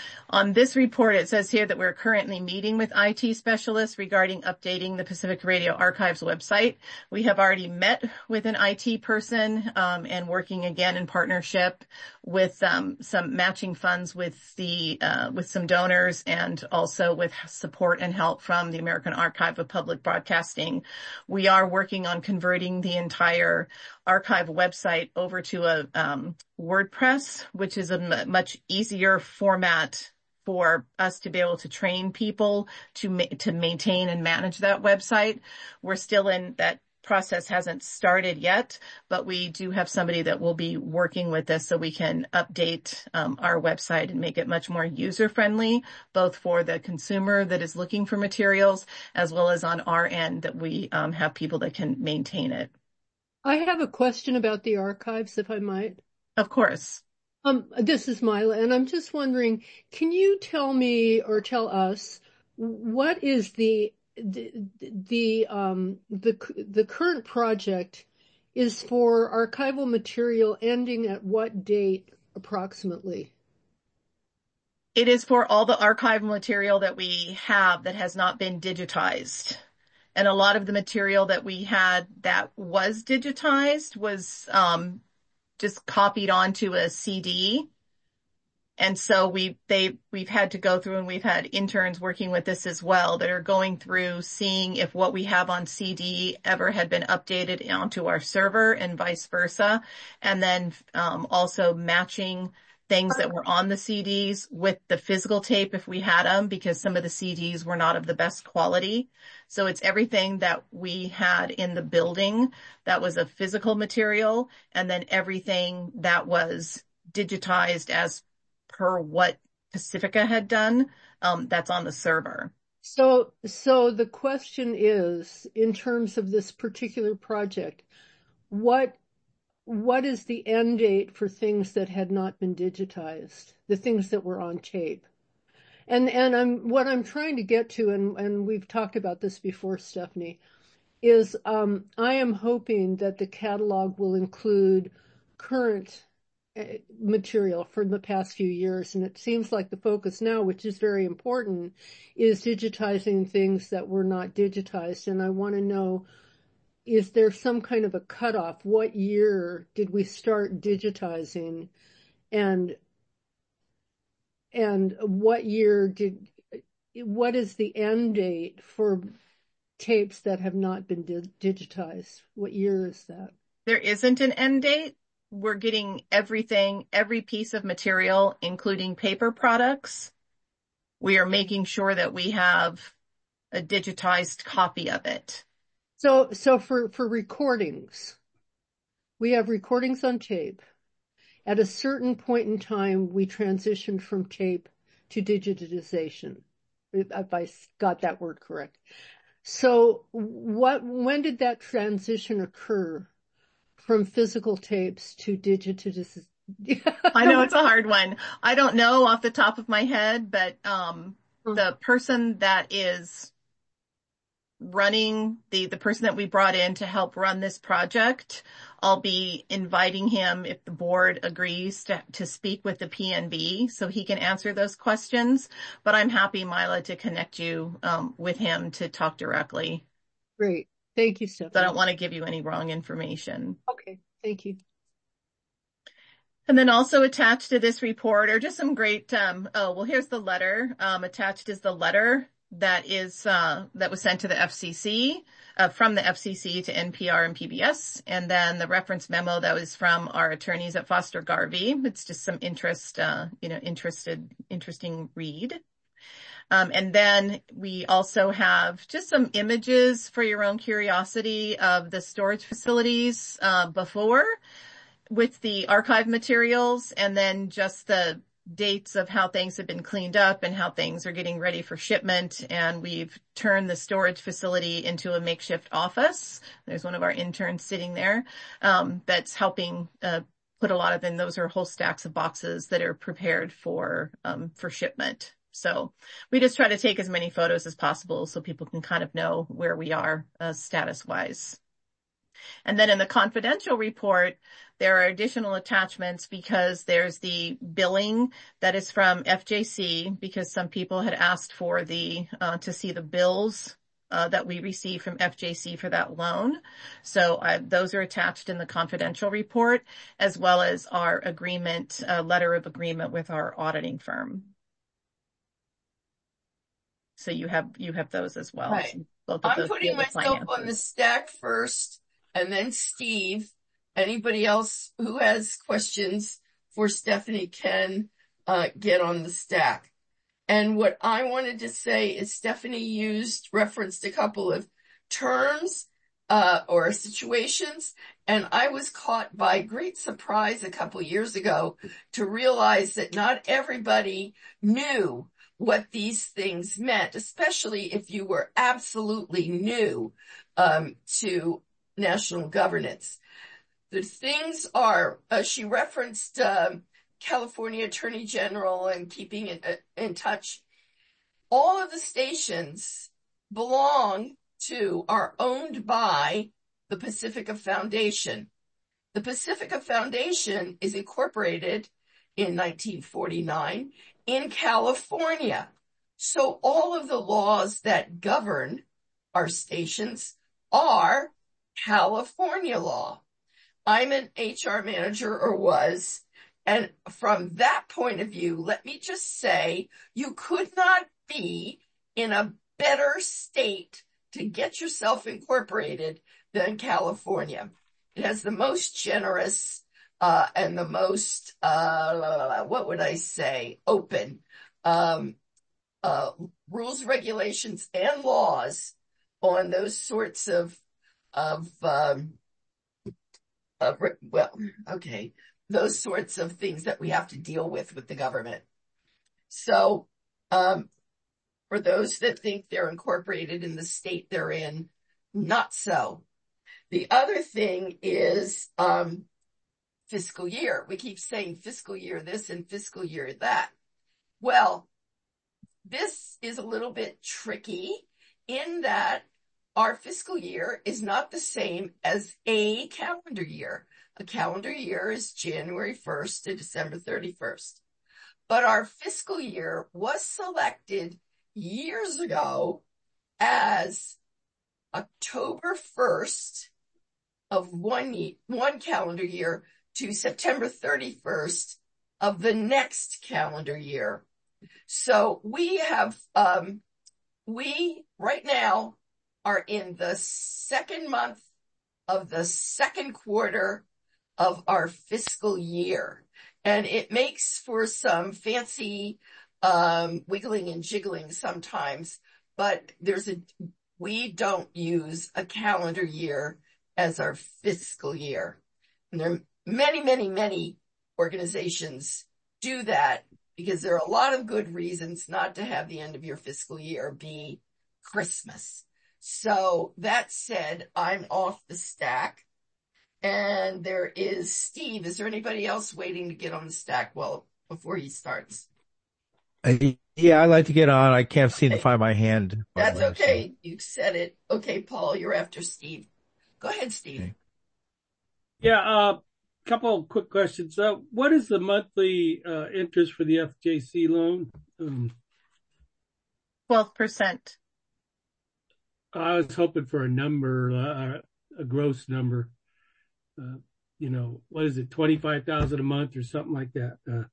On this report, it says here that we're currently meeting with I T specialists regarding updating the Pacific Radio Archives website. We have already met with an I T person um, and working again in partnership with um, some matching funds with the uh, with some donors, and also with support and help from the American Archive of Public Broadcasting. We are working on converting the entire archive website over to a um, WordPress, which is a m- much easier format for us to be able to train people to ma- to maintain and manage that website. We're still in that process, hasn't started yet, but we do have somebody that will be working with us so we can update um, our website and make it much more user-friendly, both for the consumer that is looking for materials, as well as on our end that we um, have people that can maintain it. I have a question about the archives, if I might. Of course. Um, this is Mila, and I'm just wondering, can you tell me or tell us what is the the the um the the current project is for archival material ending at what date approximately? It is for all the archival material that we have that has not been digitized. And a lot of the material that we had that was digitized was um just copied onto a C D. And so we, they, we've had to go through, and we've had interns working with this as well that are going through seeing if what we have on C D ever had been updated onto our server and vice versa. And then, um, also matching things that were on the C Ds with the physical tape if we had them, because some of the C Ds were not of the best quality. So it's everything that we had in the building that was a physical material, and then everything that was digitized as per what Pacifica had done, um, that's on the server. So, so the question is, in terms of this particular project, what, what is the end date for things that had not been digitized, the things that were on tape? And, and I'm, what I'm trying to get to, and, and we've talked about this before, Stephanie, is, um, I am hoping that the catalog will include current material from the past few years. And it seems like the focus now, which is very important, is digitizing things that were not digitized. And I want to know, is there some kind of a cutoff? What year did we start digitizing? And, and what year did, what is the end date for tapes that have not been di- digitized? What year is that? There isn't an end date. We're getting everything, every piece of material, including paper products. We are making sure that we have a digitized copy of it. So, so for, for recordings, we have recordings on tape. At a certain point in time, we transitioned from tape to digitization, if I got that word correct. So what, when did that transition occur from physical tapes to digitization? I know it's a hard one. I don't know off the top of my head, but um, the person that is running, the, the person that we brought in to help run this project, I'll be inviting him, if the board agrees, to, to speak with the P N B so he can answer those questions. But I'm happy, Mila, to connect you um, with him to talk directly. Great. Thank you, Stephanie. So I don't want to give you any wrong information. Okay. Thank you. And then also attached to this report are just some great, um, oh, well, here's the letter. Um, attached is the letter that is, uh, that was sent to the F C C, uh, from the F C C to N P R and P B S. And then the reference memo that was from our attorneys at Foster Garvey. It's just some interest, uh, you know, interested, interesting read. Um, and then we also have just some images for your own curiosity of the storage facilities, uh, before with the archive materials, and then just the dates of how things have been cleaned up and how things are getting ready for shipment. And we've turned the storage facility into a makeshift office. There's one of our interns sitting there, um, that's helping, uh, put a lot of them. Those are whole stacks of boxes that are prepared for, um, for shipment. So we just try to take as many photos as possible so people can kind of know where we are, uh, status wise. And then in the confidential report, there are additional attachments because there's the billing that is from F J C, because some people had asked for the, uh, to see the bills, uh, that we received from F J C for that loan. So uh, those are attached in the confidential report, as well as our agreement, uh, letter of agreement with our auditing firm. So you have, you have those as well. Right. So both of I'm those putting myself on the stack first, and then Steve. Anybody else who has questions for Stephanie can uh, get on the stack. And what I wanted to say is Stephanie used, referenced a couple of terms, uh, or situations. And I was caught by great surprise a couple years ago to realize that not everybody knew what these things meant, especially if you were absolutely new, um, to national governance. The things are, uh, she referenced, um, California Attorney General and keeping in, in touch. All of the stations belong to, are owned by the Pacifica Foundation. The Pacifica Foundation is incorporated in nineteen forty-nine in California. So all of the laws that govern our stations are California law. I'm an H R manager, or was, and from that point of view, let me just say, you could not be in a better state to get yourself incorporated than California. It has the most generous, uh, and the most, uh, what would I say, open, um, uh, rules, regulations, and laws on those sorts of, of, um, of, well, okay, those sorts of things that we have to deal with with the government. So, um, for those that think they're incorporated in the state they're in, not so. The other thing is, um, fiscal year. We keep saying fiscal year this and fiscal year that. Well, this is a little bit tricky in that our fiscal year is not the same as a calendar year. A calendar year is January first to December thirty-first. But our fiscal year was selected years ago as October first of one, ye- one calendar year to September thirty-first of the next calendar year. So we have, um, we right now are in the second month of the second quarter of our fiscal year. And it makes for some fancy, um, wiggling and jiggling sometimes, but there's a, we don't use a calendar year as our fiscal year. And there are many, many, many organizations do that because there are a lot of good reasons not to have the end of your fiscal year be Christmas. So that said, I'm off the stack. And there is Steve. Is there anybody else waiting to get on the stack? Well, before he starts. Uh, yeah, I'd like to get on. I can't seem to find my hand. That's okay. You said it. Okay, Paul, you're after Steve. Go ahead, Steve. Okay. Yeah, a uh, couple of quick questions. Uh, what is the monthly uh, interest for the F J C loan? Um, twelve percent. I was hoping for a number, uh, a gross number. Uh, you know, what is it, twenty-five thousand a month or something like that? Uh,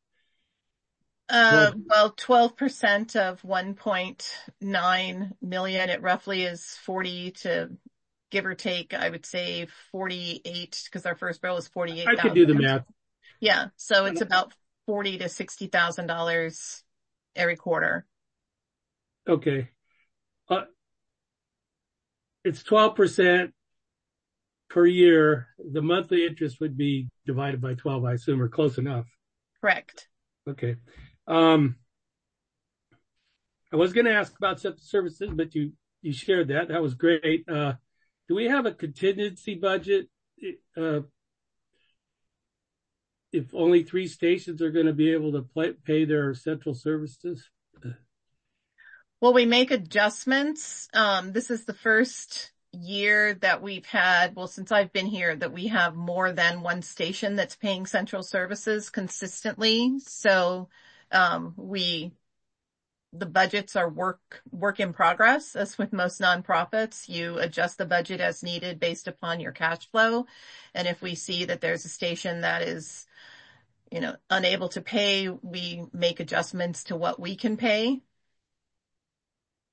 Uh, well, twelve percent of one point nine million, it roughly is forty to give or take, I would say forty-eight, because our first bill was forty-eight thousand. I could do the math. Yeah. So it's about forty to sixty thousand dollars every quarter. Okay. Uh, it's twelve percent per year. The monthly interest would be divided by twelve, I assume, or close enough. Correct. Okay. Um, I was going to ask about septic services, but you, you shared that. That was great. Uh, do we have a contingency budget? Uh, if only three stations are going to be able to play, pay their central services? Well, we make adjustments. Um, this is the first year that we've had, well, since I've been here, that we have more than one station that's paying central services consistently. So, um, we, the budgets are work, work in progress. As with most nonprofits, you adjust the budget as needed based upon your cash flow. And if we see that there's a station that is, you know, unable to pay, we make adjustments to what we can pay.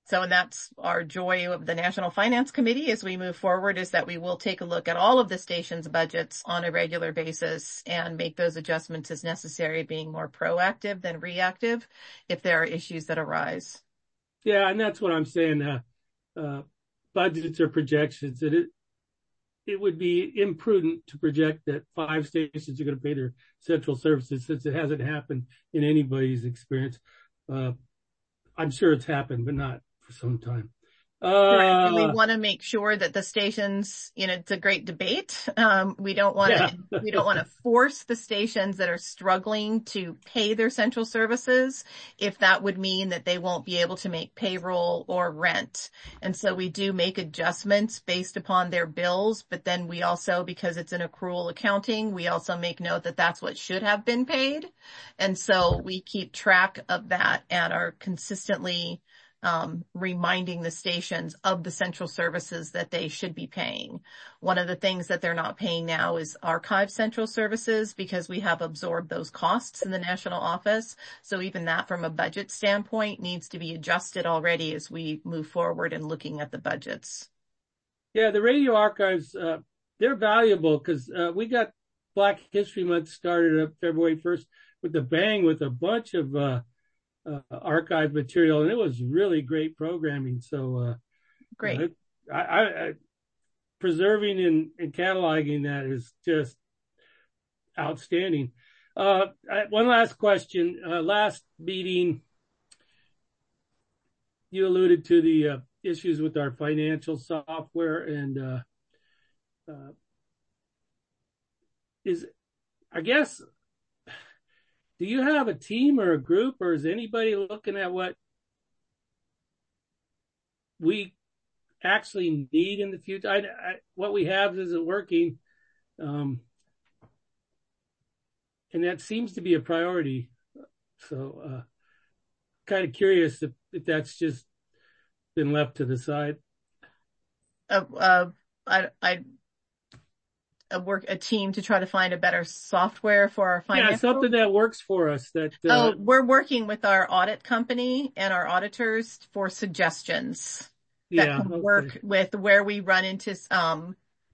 So, and that's our joy of the National Finance Committee as we move forward, is that we will take a look at all of the station's budgets on a regular basis and make those adjustments as necessary, being more proactive than reactive if there are issues that arise. Yeah, and that's what I'm saying. Uh, uh, budgets or projections, it, it would be imprudent to project that five stations are going to pay their central services, since it hasn't happened in anybody's experience. Uh, I'm sure it's happened, but not for some time. Right. And we Uh, want to make sure that the stations, you know, it's a great debate. Um, we don't want to, Yeah. we don't want to force the stations that are struggling to pay their central services if that would mean that they won't be able to make payroll or rent. And so we do make adjustments based upon their bills, but then we also, because it's an accrual accounting, we also make note that that's what should have been paid. And so we keep track of that and are consistently Um, reminding the stations of the central services that they should be paying. One of the things that they're not paying now is archive central services, because we have absorbed those costs in the national office. So even that, from a budget standpoint, needs to be adjusted already as we move forward in looking at the budgets. Yeah, the radio archives, uh, they're valuable because uh, we got Black History Month started up February first with a bang, with a bunch of uh, uh, archive material, and it was really great programming. So, uh, Great. uh, I, I, I, preserving and, and cataloging that is just outstanding. Uh, I, one last question. Uh, last meeting, you alluded to the uh, issues with our financial software, and uh, uh, is, I guess, do you have a team or a group, or is anybody looking at what we actually need in the future? I, I, what we have isn't working. Um, and that seems to be a priority. So, uh, kind of curious if, if that's just been left to the side. Uh, uh, I, I, a work, a team to try to find a better software for our financial. Yeah, something that works for us. That uh, oh, we're working with our audit company and our auditors for suggestions that yeah, can okay. work with where we run into um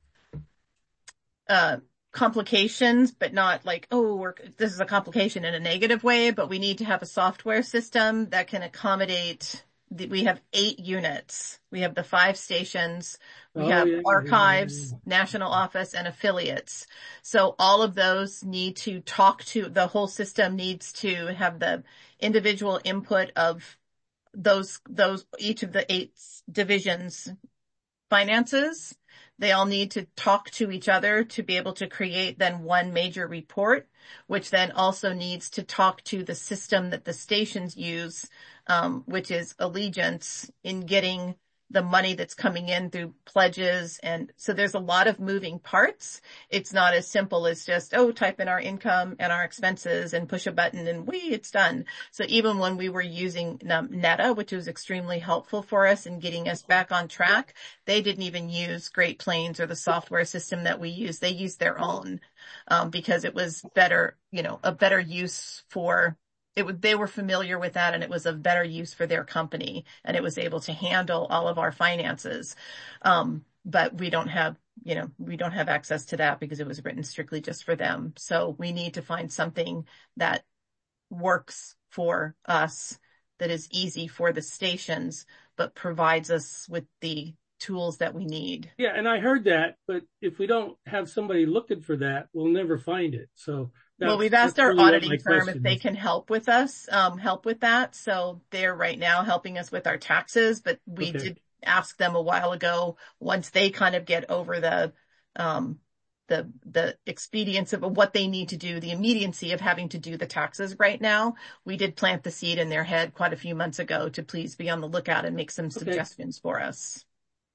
uh complications, but not like, oh, we're, this is a complication in a negative way, but we need to have a software system that can accommodate. The, we have eight units. We have the five stations. We Oh, have yeah, archives, yeah, national office, and affiliates. So all of those need to talk to, the whole system needs to have the individual input of those, those, each of the eight divisions' finances. They all need to talk to each other to be able to create then one major report, which then also needs to talk to the system that the stations use, um, which is Allegiance, in getting the money that's coming in through pledges. And so there's a lot of moving parts. It's not as simple as just, oh, type in our income and our expenses and push a button and whee, it's done. So even when we were using um, Netta, which was extremely helpful for us in getting us back on track, they didn't even use Great Plains or the software system that we use. They used their own, um, because it was better, you know, a better use for It was, they were familiar with that, and it was of better use for their company, and it was able to handle all of our finances. Um, but we don't have, you know, we don't have access to that because it was written strictly just for them. So we need to find something that works for us, that is easy for the stations, but provides us with the tools that we need. Yeah, and I heard that, but if we don't have somebody looking for that, we'll never find it. So that's, well, we've asked our really auditing firm if they is. can help with us, um, help with that. So they're right now helping us with our taxes, but we Okay. did ask them a while ago, once they kind of get over the, um, the, the expedience of what they need to do, the immediacy of having to do the taxes right now. We did plant the seed in their head quite a few months ago to please be on the lookout and make some Okay. suggestions for us.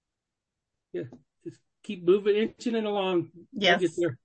Yeah, just keep moving, inching it along. Yes. We'll get there.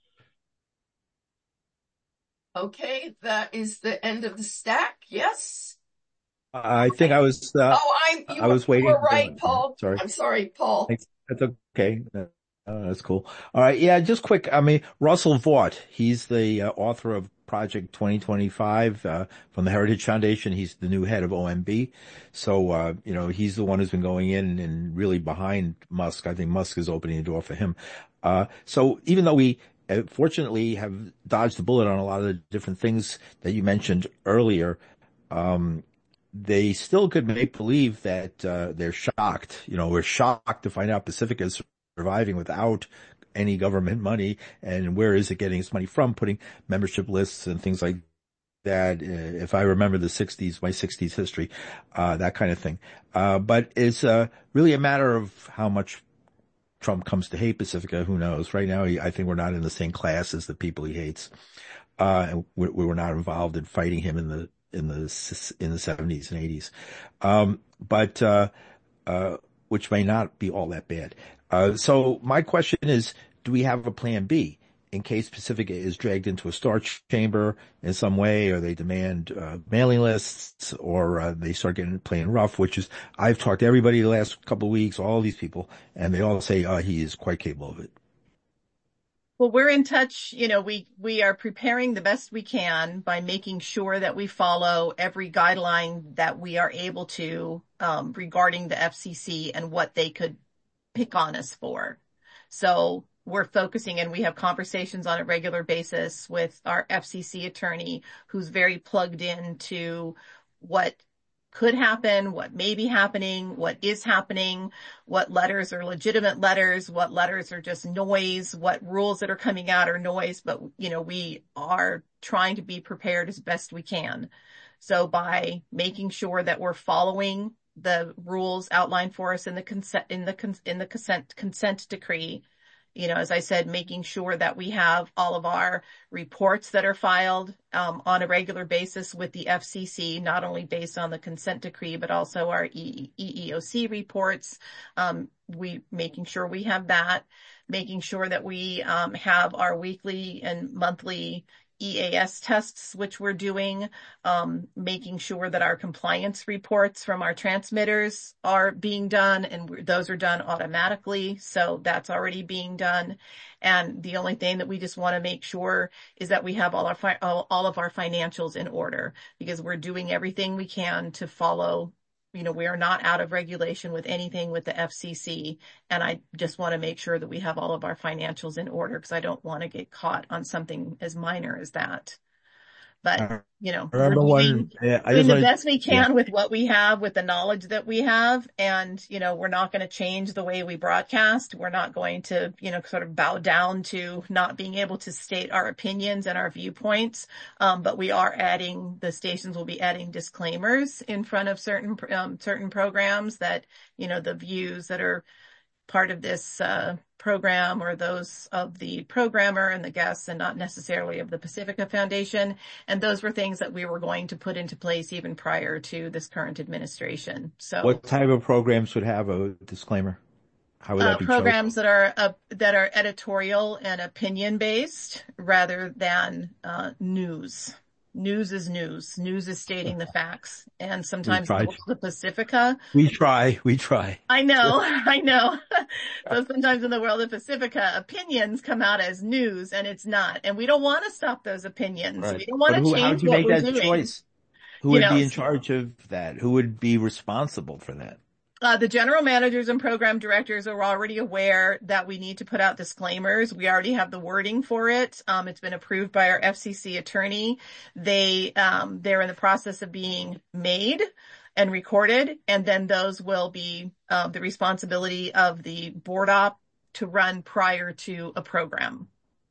Okay, that is the end of the stack. Yes. I think I was, uh, Oh, I'm. You I was were, waiting. You were right, Paul. Sorry. I'm sorry, Paul. Thanks. That's okay. Uh, Oh, that's cool. All right. Yeah, just quick. I mean, Russell Vaught, he's the uh, author of Project twenty twenty-five, uh, from the Heritage Foundation. He's the new head of O M B. So, uh, you know, he's the one who's been going in and really behind Musk. I think Musk is opening the door for him. Uh, so even though we uh, fortunately have dodged the bullet on a lot of the different things that you mentioned earlier, um, they still could make believe that, uh, they're shocked. You know, we're shocked to find out Pacifica is surviving without any government money, and where is it getting its money from, putting membership lists and things like that. Uh, if I remember the sixties, my sixties history, uh, that kind of thing. Uh, but it's, uh, really a matter of how much Trump comes to hate Pacifica. Who knows? Right now, he, I think we're not in the same class as the people he hates. Uh, and we, we were not involved in fighting him in the, in the, in the seventies and eighties. Um, but, uh, uh, which may not be all that bad. Uh, so my question is, do we have a plan B in case Pacifica is dragged into a star chamber in some way, or they demand, uh, mailing lists, or, uh, they start getting playing rough, which is, I've talked to everybody the last couple of weeks, all these people, and they all say, uh, he is quite capable of it. Well, we're in touch. You know, we, we are preparing the best we can by making sure that we follow every guideline that we are able to, um, regarding the F C C and what they could pick on us for. So we're focusing, and we have conversations on a regular basis with our F C C attorney, who's very plugged into what could happen, what may be happening, what is happening, what letters are legitimate letters, what letters are just noise, what rules that are coming out are noise. But, you know, we are trying to be prepared as best we can. So by making sure that we're following the rules outlined for us in the consent, in the, in the consent, consent decree, you know, as I said, making sure that we have all of our reports that are filed, um, on a regular basis with the F C C, not only based on the consent decree, but also our E E O C reports. Um, we making sure we have that, making sure that we, um, have our weekly and monthly E A S tests, which we're doing, um, making sure that our compliance reports from our transmitters are being done, and those are done automatically. So that's already being done. And the only thing that we just want to make sure is that we have all our, fi- all, all of our financials in order, because we're doing everything we can to follow. You know, we are not out of regulation with anything with the F C C. And I just want to make sure that we have all of our financials in order, because I don't want to get caught on something as minor as that. But, you know, we're doing, one, yeah, I doing the wanted, best we can yeah. with what we have, with the knowledge that we have. And, you know, we're not going to change the way we broadcast. We're not going to, you know, sort of bow down to not being able to state our opinions and our viewpoints. Um, but we are adding, the stations will be adding disclaimers in front of certain, um, certain programs that, you know, the views that are part of this, uh, program or those of the programmer and the guests, and not necessarily of the Pacifica Foundation. And those were things that we were going to put into place even prior to this current administration. So what type of programs would have a disclaimer? How would that uh, be programs chosen? that are, uh, that are editorial and opinion based rather than, uh, news. News is news. News is stating the facts. And sometimes tried. the Pacifica. We try, we try. I know, I know. So sometimes in the world of Pacifica, opinions come out as news, and it's not. And we don't want to stop those opinions. Right. We don't want But to who, change how'd you what make we're that doing. choice? Who You would know, be in charge of that? Who would be responsible for that? Uh, the general managers and program directors are already aware that we need to put out disclaimers. We already have the wording for it. Um, it's been approved by our F C C attorney. They, um, they're in the process of being made and recorded, and then those will be, um, the responsibility of the board op to run prior to a program.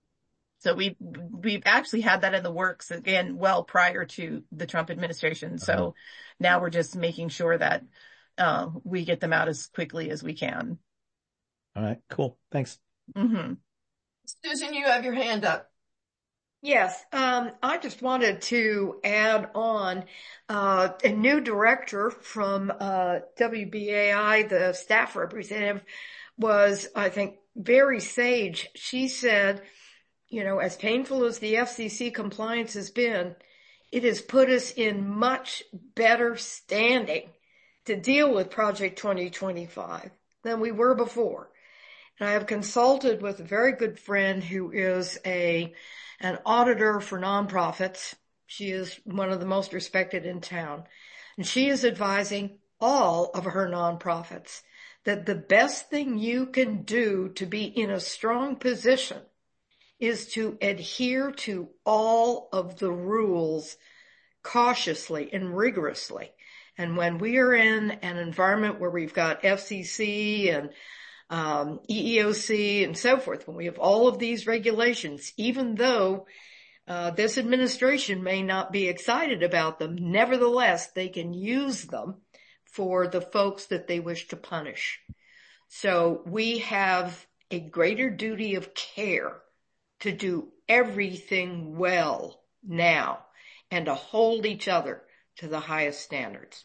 So we, we've actually had that in the works again, well prior to the Trump administration. So uh-huh. Now we're just making sure that Uh, we get them out as quickly as we can. All right, cool. Thanks. Mm-hmm. Susan, you have your hand up. Yes. Um, I just wanted to add on, uh, a new director from, uh, W B A I, the staff representative, was, I think, very sage. She said, you know, as painful as the F C C compliance has been, it has put us in much better standing to deal with Project twenty twenty-five than we were before. And I have consulted with a very good friend who is a an auditor for nonprofits. She is one of the most respected in town. And she is advising all of her nonprofits that the best thing you can do to be in a strong position is to adhere to all of the rules cautiously and rigorously. And when we are in an environment where we've got F C C and um, E E O C and so forth, when we have all of these regulations, even though uh, this administration may not be excited about them, nevertheless, they can use them for the folks that they wish to punish. So we have a greater duty of care to do everything well now and to hold each other to the highest standards.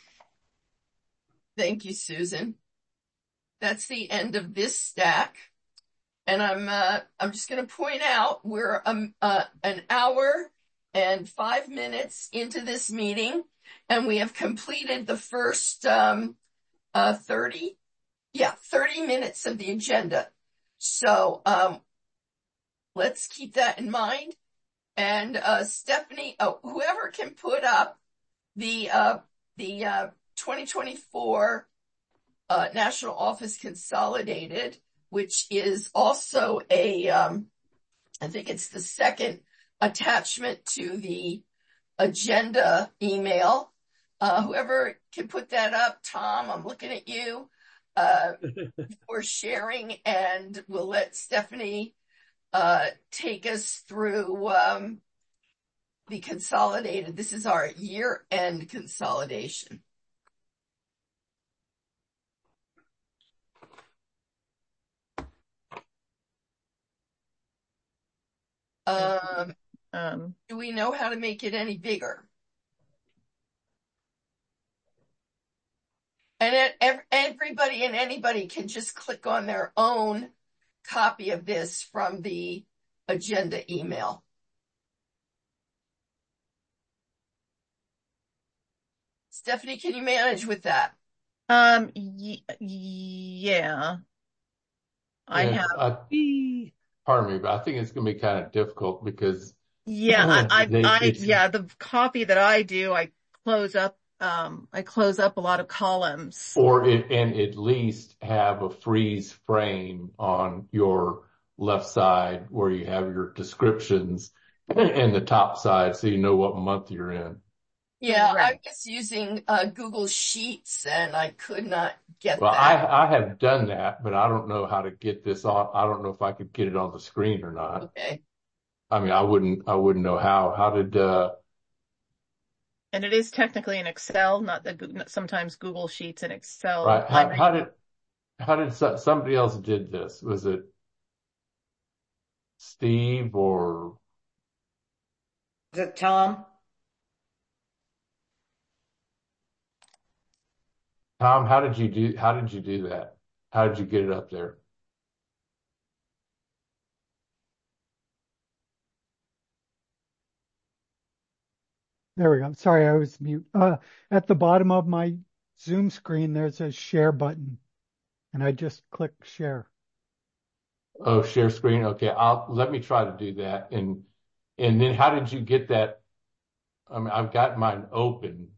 Thank you, Susan. That's the end of this stack. And I'm, uh, I'm just going to point out we're, um, uh, an hour and five minutes into this meeting, and we have completed the first, um, uh, thirty, yeah, thirty minutes of the agenda. So, um, let's keep that in mind. And, uh, Stephanie, oh, whoever can put up the, uh, the, uh, twenty twenty-four, uh, National Office Consolidated, which is also a, um, I think it's the second attachment to the agenda email. Uh, whoever can put that up, Tom, I'm looking at you, uh, for sharing, and we'll let Stephanie, uh, take us through, um, the consolidated. This is our year-end consolidation. Um, um, do we know how to make it any bigger? And it, everybody and anybody can just click on their own copy of this from the agenda email. Stephanie, can you manage with that? Um, y- yeah. I And have. I, pardon me, but I think it's going to be kind of difficult because Yeah, I, I, they, I it's, yeah, the copy that I do, I close up, um, I close up a lot of columns. or it, and at least have a freeze frame on your left side where you have your descriptions and the top side so you know what month you're in. Yeah, Right. I was using uh, Google Sheets and I could not get Well, that. I, I have done that, but I don't know how to get this on. I don't know if I could get it on the screen or not. Okay. I mean, I wouldn't, I wouldn't know how. How did, uh, And it is technically in Excel, not the, sometimes Google Sheets and Excel. right? How, how did, how did so, somebody else did this? Was it Steve or? Is it Tom? Tom, how did you do, how did you do that? How did you get it up there? There we go. Sorry, I was mute. Uh, at the bottom of my Zoom screen, there's a share button, and I just click share. Oh, share screen. Okay. I'll, let me try to do that. And, and then how did you get that? I mean, I've got mine open.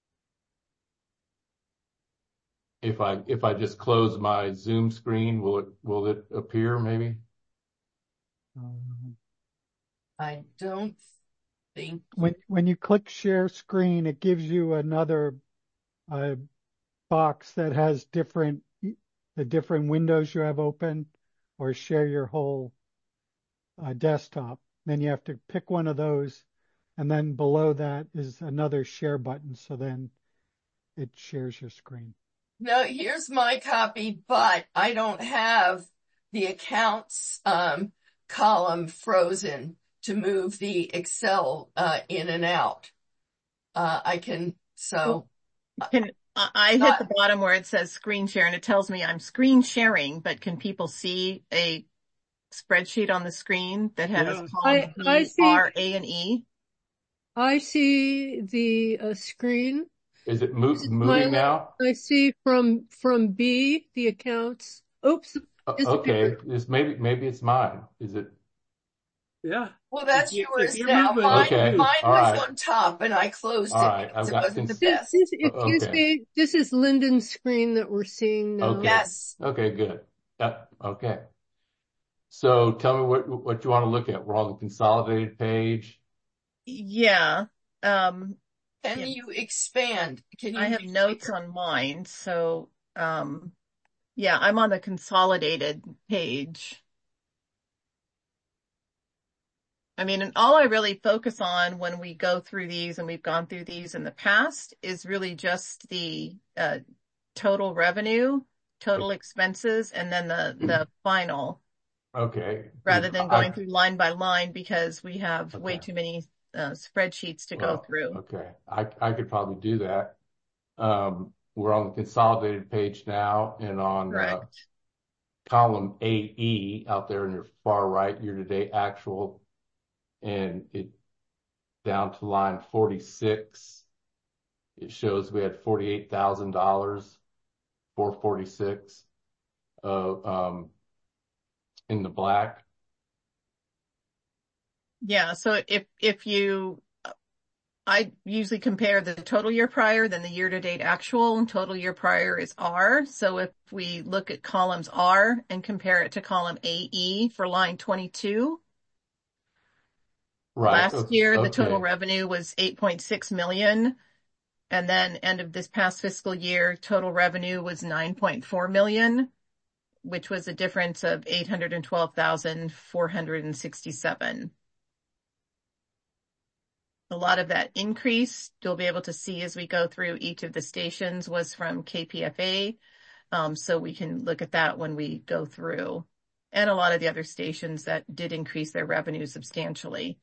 If I, if I just close my Zoom screen, will it, will it appear maybe? Um, I don't think. when when you click share screen, it gives you another uh, box that has different the different windows you have open, or share your whole uh, desktop. Then you have to pick one of those, and then below that is another share button. So then it shares your screen. No, here's my copy, but I don't have the accounts um, column frozen to move the Excel uh, in and out. Uh, I can, so. Can I, I hit uh, the bottom where it says screen share, and it tells me I'm screen sharing, but can people see a spreadsheet on the screen that has yeah. column I, I B, see, R, A, and E? I see the uh, screen. Is it mo- moving my, now? I see from, from B, the accounts. Oops, Uh, disappeared. okay, this maybe maybe it's mine. Is it? Yeah. Well, that's If you, yours if you're now. moving, Mine, it's Okay, you. mine all was right, on top and I closed all it right. because I've it got wasn't the cons- This, best. this, o- excuse okay, me, this is Lyndon's screen that we're seeing now. okay, Yes. okay. Good. Yep. Okay. So tell me what what you want to look at. We're on the consolidated page. Yeah. Um, Can yeah, you expand? Can I you have make notes bigger? on mine. So, um, yeah, I'm on the consolidated page. I mean, and all I really focus on when we go through these, and we've gone through these in the past, is really just the uh, total revenue, total expenses, and then the, the final, Okay. rather than I, going through line by line because we have way okay. too many uh, spreadsheets to go Well, through. okay. I, I could probably do that. Um, we're on the consolidated page now and on, uh, Correct. column A E out there in your far right, year-to-date actual, and it down to line forty-six. It shows we had forty-eight thousand dollars, four forty-six, uh, um, in the black. Yeah. So if, if you, I usually compare the total year prior, then the year to date actual, and total year prior is R. So if we look at columns R and compare it to column A E for line twenty-two, Right. last year the total Okay. revenue was eight point six million. And then end of this past fiscal year, total revenue was nine point four million, which was a difference of eight hundred twelve thousand four hundred sixty-seven. A lot of that increase you'll be able to see as we go through each of the stations was from K P F A. Um, so we can look at that when we go through, and a lot of the other stations that did increase their revenue substantially.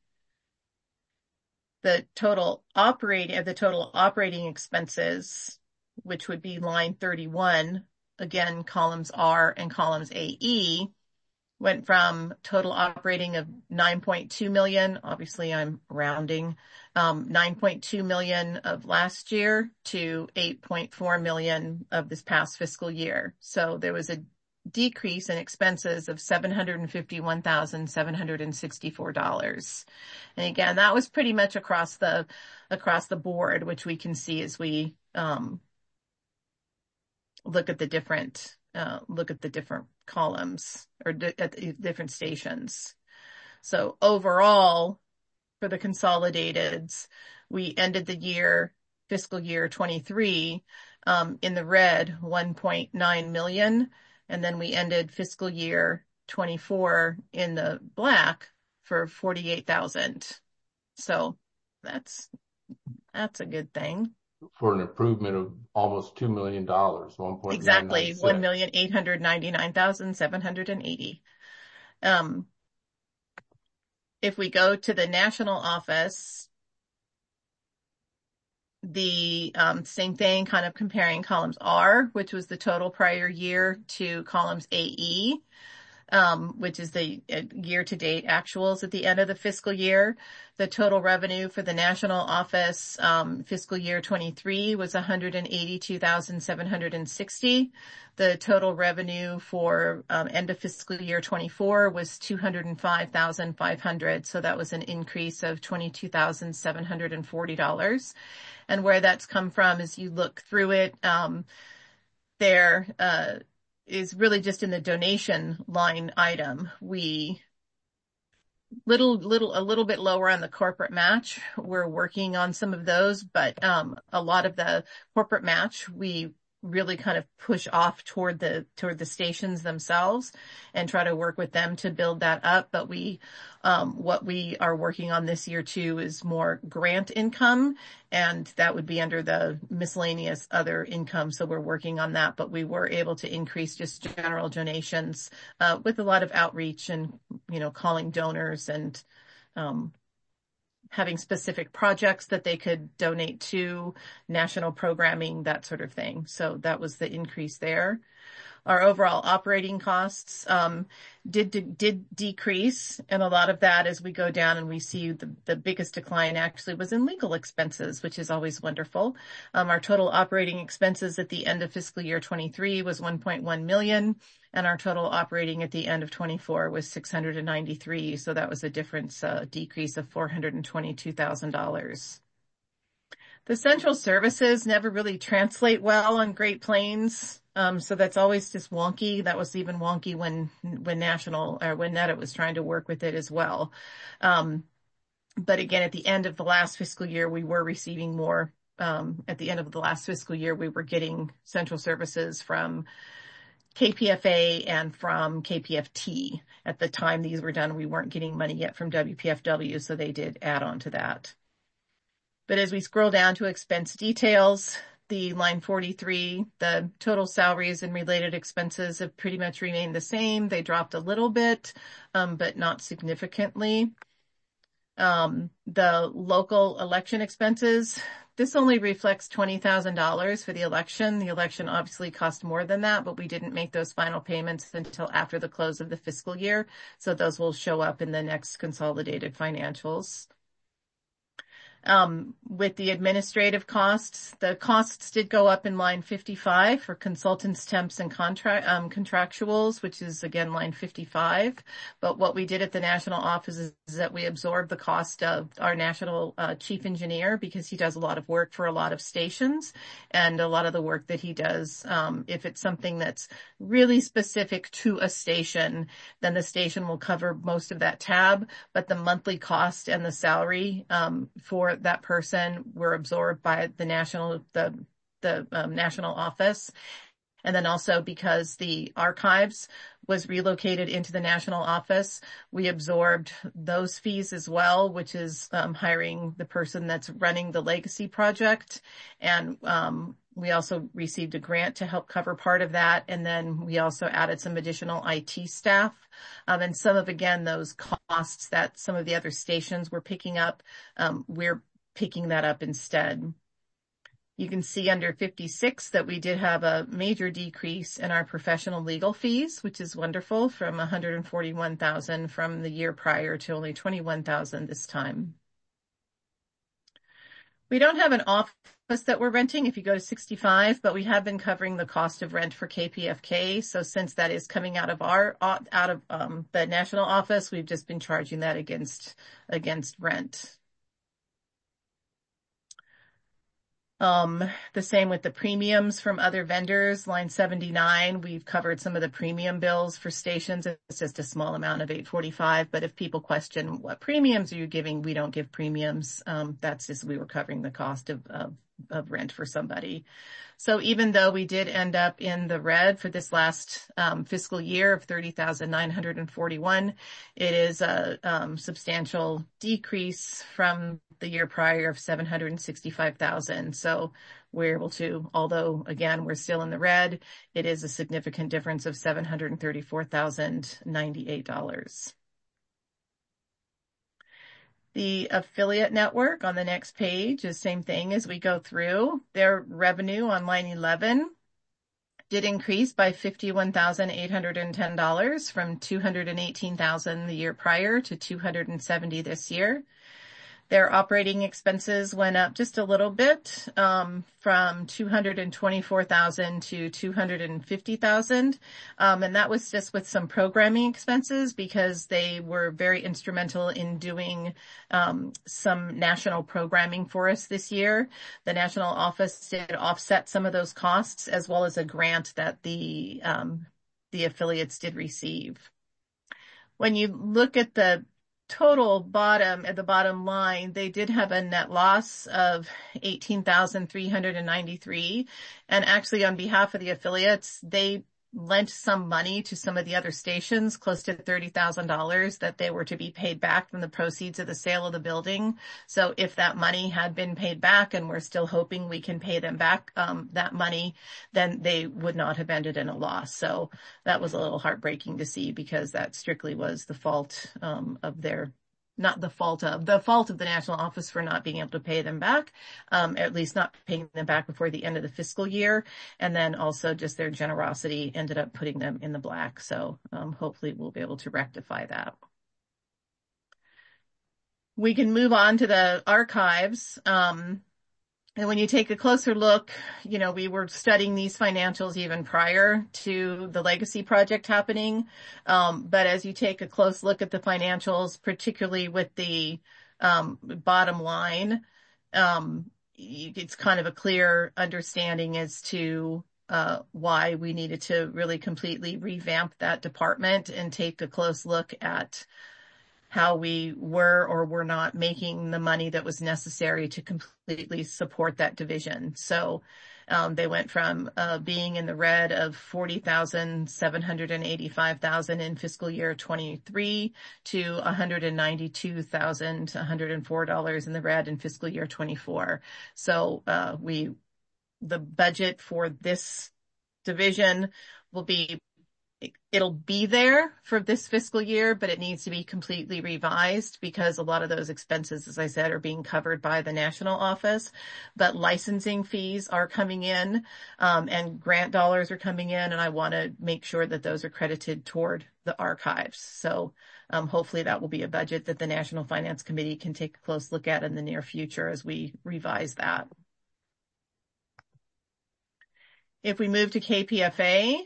The total operating, the total operating expenses, which would be line thirty-one, again, columns R and columns A E, went from total operating of nine point two million. Obviously I'm rounding, um, nine point two million of last year to eight point four million of this past fiscal year. So there was a decrease in expenses of seven hundred fifty-one thousand seven hundred sixty-four dollars. And again, that was pretty much across the, across the board, which we can see as we, um, look at the different, uh, look at the different columns or di- at the different stations. So overall, for the consolidateds, we ended the year, fiscal year twenty-three, um, in the red, one point nine million. And then we ended fiscal year twenty-four in the black for forty-eight thousand. So that's, that's a good thing. For an improvement of almost two million dollars, one point nine nine Exactly. six. one million eight hundred ninety-nine thousand seven hundred eighty. Um, if we go to the national office, the um, same thing, kind of comparing columns R, which was the total prior year, to columns A E, um, which is the uh, year-to-date actuals at the end of the fiscal year. The total revenue for the national office um, fiscal year twenty-three was one hundred eighty-two thousand seven hundred sixty. The total revenue for um, end of fiscal year twenty-four was two hundred five thousand five hundred. So that was an increase of twenty-two thousand seven hundred forty dollars. And where that's come from, as you look through it, um, there uh, is really just in the donation line item. We little, little, a little bit lower on the corporate match. We're working on some of those, but um, a lot of the corporate match, we really kind of push off toward the, toward the stations themselves and try to work with them to build that up. But we, um, what we are working on this year too is more grant income, and that would be under the miscellaneous other income. So we're working on that, but we were able to increase just general donations, uh, with a lot of outreach and, you know, calling donors and, um, having specific projects that they could donate to, national programming, that sort of thing. So that was the increase there. Our overall operating costs um, did did decrease, and a lot of that as we go down and we see the, the biggest decline actually was in legal expenses, which is always wonderful. Um, our total operating expenses at the end of fiscal year twenty-three was one point one million, and our total operating at the end of twenty-four was six hundred ninety-three. So that was a difference, uh, decrease of four hundred twenty-two thousand dollars. The central services never really translate well on Great Plains. Um, so that's always just wonky. That was even wonky when, when National or when NETA was trying to work with it as well. Um, but again, at the end of the last fiscal year, we were receiving more. Um, at the end of the last fiscal year, we were getting central services from K P F A and from K P F T. At the time these were done, we weren't getting money yet from W P F W, so they did add on to that. But as we scroll down to expense details, the line forty-three, the total salaries and related expenses have pretty much remained the same. They dropped a little bit, um, but not significantly. Um, the local election expenses, this only reflects twenty thousand dollars for the election. The election obviously cost more than that, but we didn't make those final payments until after the close of the fiscal year. So those will show up in the next consolidated financials. Um, with the administrative costs, the costs did go up in line fifty-five for consultants, temps, and contract, um, contractuals, which is again line fifty-five. But what we did at the national office is, is that we absorbed the cost of our national uh, chief engineer because he does a lot of work for a lot of stations, and a lot of the work that he does, um, if it's something that's really specific to a station, then the station will cover most of that tab, but the monthly cost and the salary, um, for that person were absorbed by the national, the, the um, national office. And then also because the archives was relocated into the national office, we absorbed those fees as well, which is um, hiring the person that's running the legacy project. And um, we also received a grant to help cover part of that. And then we also added some additional I T staff. Um, and some of, again, those costs that some of the other stations were picking up, um, we're picking that up instead. You can see under fifty-six that we did have a major decrease in our professional legal fees, which is wonderful, from one hundred forty-one thousand dollars from the year prior to only twenty-one thousand dollars this time. We don't have an office that we're renting if you go to sixty-five, but we have been covering the cost of rent for K P F K. So since that is coming out of our, out of um, the national office, we've just been charging that against, against rent. Um, the same with the premiums from other vendors. Line seventy-nine, we've covered some of the premium bills for stations. It's just a small amount of eight forty-five. But if people question what premiums are you giving, we don't give premiums. Um, that's just, we were covering the cost of, of, of rent for somebody. So even though we did end up in the red for this last um, fiscal year of thirty thousand nine hundred forty-one, it is a um, substantial decrease from the year prior of seven hundred sixty-five thousand. So we're able to, although again, we're still in the red, it is a significant difference of seven hundred thirty-four thousand ninety-eight dollars. The affiliate network on the next page is same thing as we go through. Their revenue on line eleven did increase by fifty-one thousand eight hundred ten dollars from two hundred eighteen thousand dollars the year prior to two hundred seventy thousand dollars this year. Their operating expenses went up just a little bit, um, from two hundred twenty-four thousand dollars to two hundred fifty thousand dollars. Um, and that was just with some programming expenses because they were very instrumental in doing, um, some national programming for us this year. The national office did offset some of those costs as well as a grant that the, um, the affiliates did receive. When you look at the total bottom, at the bottom line, they did have a net loss of eighteen thousand three hundred ninety-three. And actually on behalf of the affiliates, they lent some money to some of the other stations, close to thirty thousand dollars that they were to be paid back from the proceeds of the sale of the building. So if that money had been paid back, and we're still hoping we can pay them back um, that money, then they would not have ended in a loss. So that was a little heartbreaking to see because that strictly was the fault um, of their not the fault of, the fault of the national office for not being able to pay them back, um, at least not paying them back before the end of the fiscal year. And then also just their generosity ended up putting them in the black. So um, hopefully we'll be able to rectify that. We can move on to the archives. Um, And when you take a closer look, you know, we were studying these financials even prior to the legacy project happening. Um, but as you take a close look at the financials, particularly with the um, bottom line, um, it's kind of a clear understanding as to uh, why we needed to really completely revamp that department and take a close look at how we were or were not making the money that was necessary to completely support that division. So um, they went from uh, being in the red of forty thousand seven hundred eighty-five thousand in fiscal year twenty-three to one hundred ninety-two thousand one hundred four dollars in the red in fiscal year twenty-four. So uh, we, the budget for this division will be It'll be there for this fiscal year, but it needs to be completely revised because a lot of those expenses, as I said, are being covered by the national office. But licensing fees are coming in, um, and grant dollars are coming in, and I want to make sure that those are credited toward the archives. So um, hopefully that will be a budget that the National Finance Committee can take a close look at in the near future as we revise that. If we move to K P F A,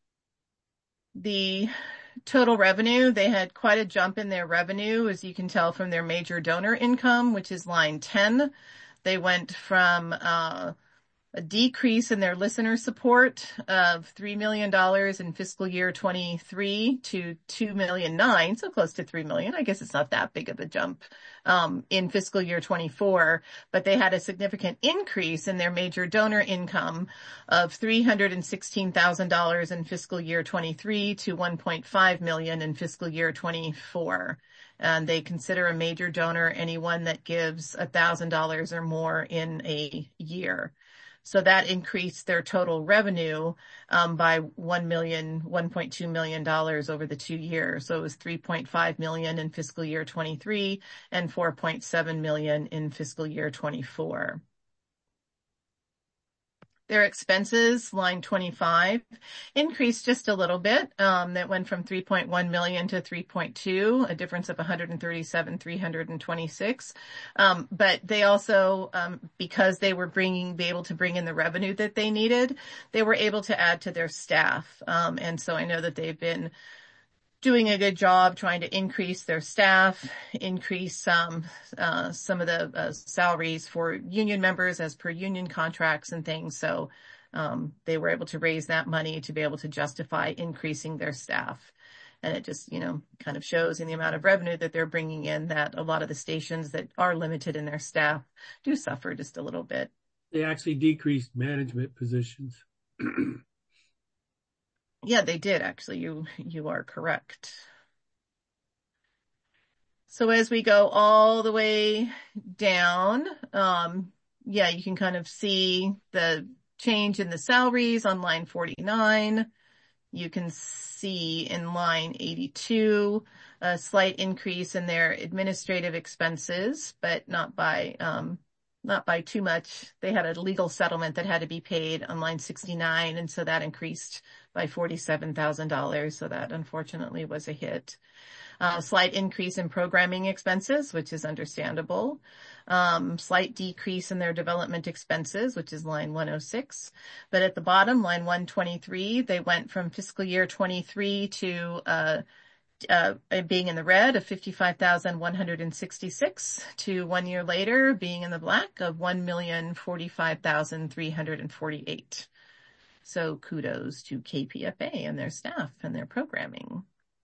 the total revenue, they had quite a jump in their revenue, as you can tell from their major donor income, which is line ten. They went from uh, a decrease in their listener support of three million dollars in fiscal year twenty-three to two million nine, so close to three million. I guess it's not that big of a jump um, in fiscal year twenty-four, but they had a significant increase in their major donor income of three hundred sixteen thousand dollars in fiscal year twenty-three to one point five million dollars in fiscal year twenty-four. And they consider a major donor anyone that gives one thousand dollars or more in a year. So that increased their total revenue um, by one million, one point two million dollars over the two years. So it was three point five million dollars in fiscal year twenty-three and four point seven million dollars in fiscal year twenty-four. Their expenses, line twenty-five, increased just a little bit. Um, that went from three point one million to three point two, a difference of one hundred thirty-seven thousand three hundred twenty-six. Um, but they also, um, because they were bringing, be able to bring in the revenue that they needed, they were able to add to their staff. Um, and so I know that they've been doing a good job trying to increase their staff, increase um, uh, some of the uh, salaries for union members as per union contracts and things. So um, they were able to raise that money to be able to justify increasing their staff. And it just, you know, kind of shows in the amount of revenue that they're bringing in that a lot of the stations that are limited in their staff do suffer just a little bit. They actually decreased management positions. Yeah, they did actually. You, you are correct. So as we go all the way down, um, yeah, you can kind of see the change in the salaries on line forty-nine. You can see in line eighty-two, a slight increase in their administrative expenses, but not by, um, not by too much. They had a legal settlement that had to be paid on line sixty-nine, and so that increased by forty-seven thousand dollars. So that unfortunately was a hit. Uh, slight increase in programming expenses, which is understandable. Um, slight decrease in their development expenses, which is line one oh six. But at the bottom, line one twenty-three, they went from fiscal year twenty-three to uh, uh, being in the red of fifty-five thousand one hundred sixty-six to one year later being in the black of one million forty-five thousand three hundred forty-eight. So kudos to K P F A and their staff and their programming.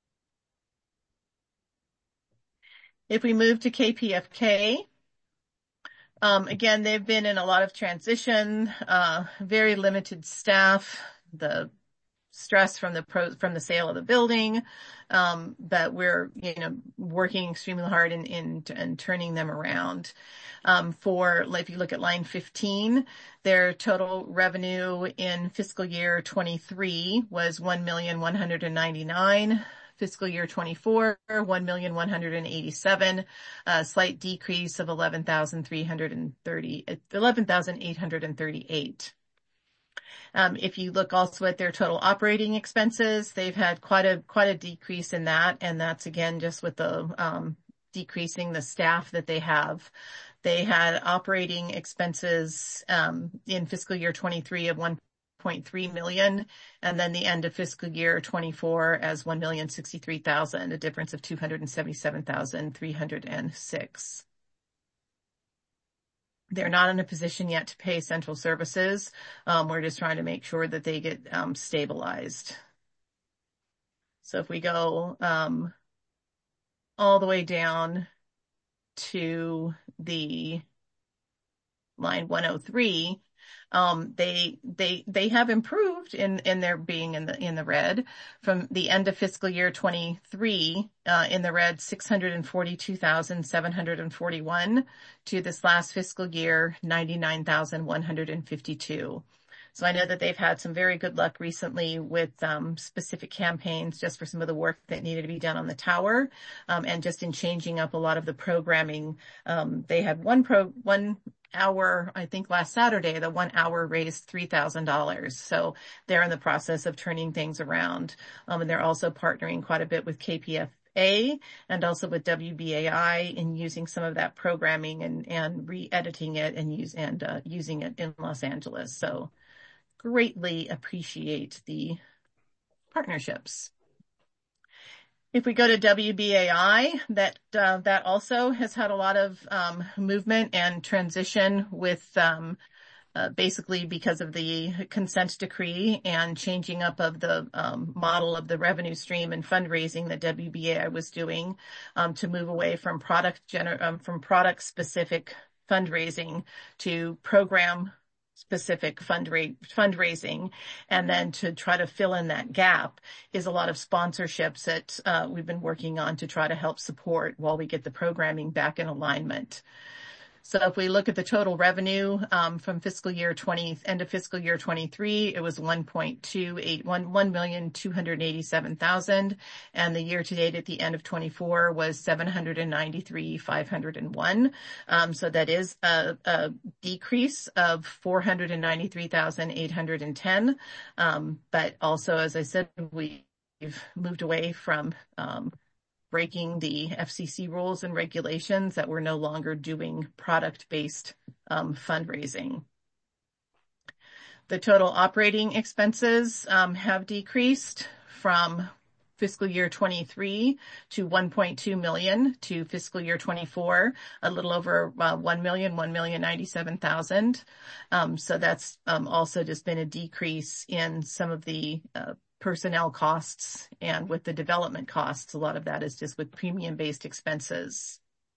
If we move to K P F K, um, again, they've been in a lot of transition, uh, very limited staff, the stress from the pro, from the sale of the building, um, but we're, you know, working extremely hard in, in, in turning them around. Um, for, if you look at line fifteen, their total revenue in fiscal year twenty-three was one million one hundred ninety-nine thousand dollars. fiscal year twenty-four, one million one hundred eighty-seven, a slight decrease of eleven thousand three hundred thirty, eleven thousand eight hundred thirty-eight. Um, if you look also at their total operating expenses, they've had quite a, quite a decrease in that. And that's again, just with the, um, decreasing the staff that they have. They had operating expenses, um, in fiscal year twenty-three of one point three million, and then the end of fiscal year twenty-four as one million sixty-three thousand, a difference of two hundred seventy-seven thousand three hundred six. They're not in a position yet to pay central services. Um, we're just trying to make sure that they get um, stabilized. So if we go um, all the way down to the line one oh three, um, they, they, they have improved in, in their being in the, in the red from the end of fiscal year twenty-three, uh, in the red, six hundred forty-two thousand seven hundred forty-one to this last fiscal year, ninety-nine thousand one hundred fifty-two. So I know that they've had some very good luck recently with um, specific campaigns just for some of the work that needed to be done on the tower, um, and just in changing up a lot of the programming. Um, they had one pro, one hour, I think last Saturday, the one hour raised three thousand dollars. So they're in the process of turning things around. Um, and they're also partnering quite a bit with K P F A and also with W B A I in using some of that programming and, and re-editing it and use, and, uh, using it in Los Angeles. So greatly appreciate the partnerships. If we go to W B A I, that uh, that also has had a lot of um, movement and transition with um, uh, basically because of the consent decree and changing up of the um, model of the revenue stream and fundraising that W B A I was doing um, to move away from product gener- um, from product specific fundraising to program specific fundra- fundraising, and then to try to fill in that gap is a lot of sponsorships that uh, we've been working on to try to help support while we get the programming back in alignment. So if we look at the total revenue um, from fiscal year twenty, end of fiscal year twenty-three, it was one point two eight one, one million two hundred eighty-seven thousand, and the year to date at the end of twenty-four was seven hundred ninety-three thousand five hundred one. Um, so that is a, a decrease of four hundred ninety-three thousand eight hundred ten. Um, but also, as I said, we've moved away from um, breaking the F C C rules and regulations that we're no longer doing product-based um, fundraising. The total operating expenses um, have decreased from fiscal year twenty-three to one point two million to fiscal year twenty-four, a little over uh, one million, one million ninety-seven thousand. Um, so that's um, also just been a decrease in some of the uh, personnel costs, and with the development costs, a lot of that is just with premium-based expenses.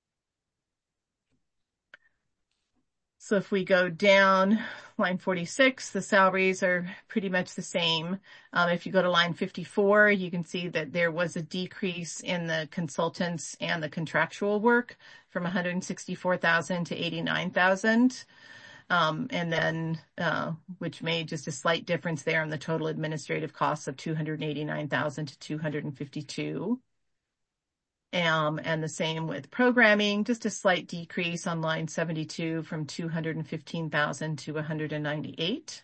So if we go down line forty-six, the salaries are pretty much the same. Um, if you go to line fifty-four, you can see that there was a decrease in the consultants and the contractual work from one hundred sixty-four thousand to eighty-nine thousand. Um, and then, uh, which made just a slight difference there in the total administrative costs of two hundred eighty-nine thousand to two hundred fifty-two. Um, and the same with programming, just a slight decrease on line seventy-two from two hundred fifteen thousand to one hundred ninety-eight.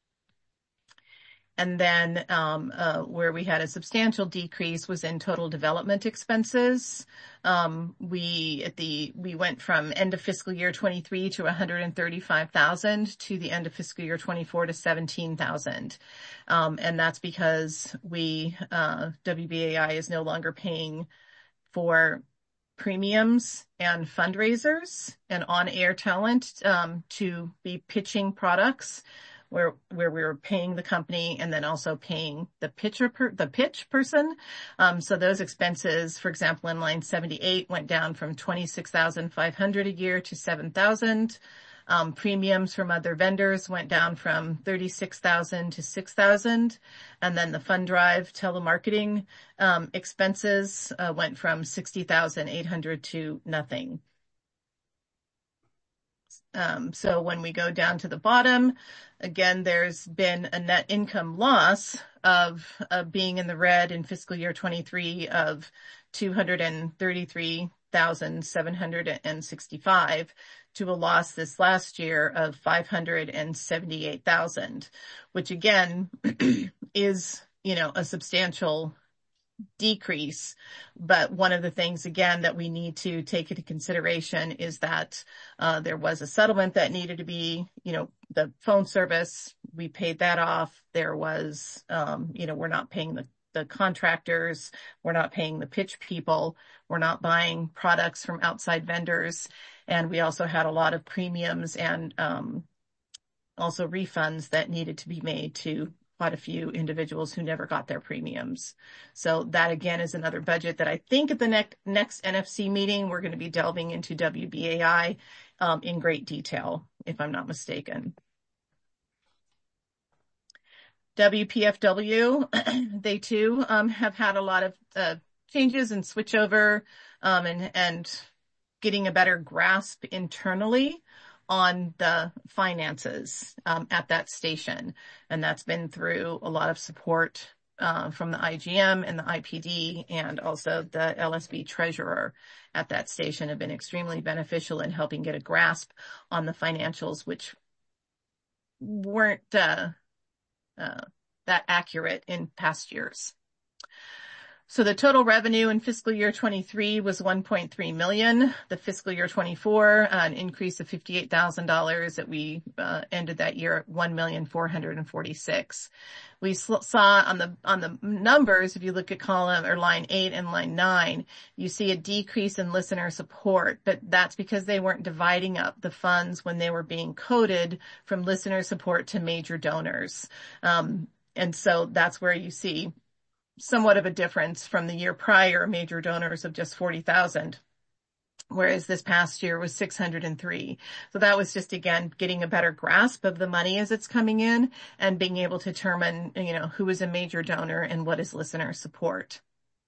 And then, um, uh, where we had a substantial decrease was in total development expenses. Um, we, at the, we went from end of fiscal year twenty-three to one hundred thirty-five thousand to the end of fiscal year twenty-four to seventeen thousand. Um, and that's because we, uh, W B A I is no longer paying for premiums and fundraisers and on-air talent, um, to be pitching products, where where we were paying the company and then also paying the pitcher per, the pitch person. Um, so those expenses, for example, in line seventy-eight went down from twenty-six thousand five hundred a year to seven thousand. Um, premiums from other vendors went down from thirty-six thousand to six thousand. And then the fund drive telemarketing um, expenses uh, went from sixty thousand eight hundred to nothing. Um, so when we go down to the bottom, again, there's been a net income loss of, of being in the red in fiscal year twenty-three of two hundred thirty-three thousand seven hundred sixty-five to a loss this last year of five hundred seventy-eight thousand, which again is, you know, a substantial decrease. But one of the things, again, that we need to take into consideration is that uh, there was a settlement that needed to be, you know, the phone service, we paid that off. There was, um, you know, we're not paying the, the contractors. We're not paying the pitch people. We're not buying products from outside vendors. And we also had a lot of premiums and um, also refunds that needed to be made to quite a few individuals who never got their premiums. So that again is another budget that I think at the next next N F C meeting, we're going to be delving into W B A I um, in great detail, if I'm not mistaken. W P F W, they too um, have had a lot of uh, changes and switchover um, and, and getting a better grasp internally on the finances um, at that station. And that's been through a lot of support uh, from the I G M and the I P D, and also the L S B treasurer at that station have been extremely beneficial in helping get a grasp on the financials, which weren't uh, uh, that accurate in past years. So the total revenue in fiscal year twenty-three was one point three million. The fiscal year twenty-four, uh, an increase of fifty-eight thousand dollars that we uh, ended that year at one million four hundred forty-six. We saw on the, on the numbers, if you look at column or line eight and line nine, you see a decrease in listener support, but that's because they weren't dividing up the funds when they were being coded from listener support to major donors. Um, and so that's where you see somewhat of a difference from the year prior, major donors of just forty thousand, whereas this past year was six hundred three. So that was just, again, getting a better grasp of the money as it's coming in and being able to determine, you know, who is a major donor and what is listener support.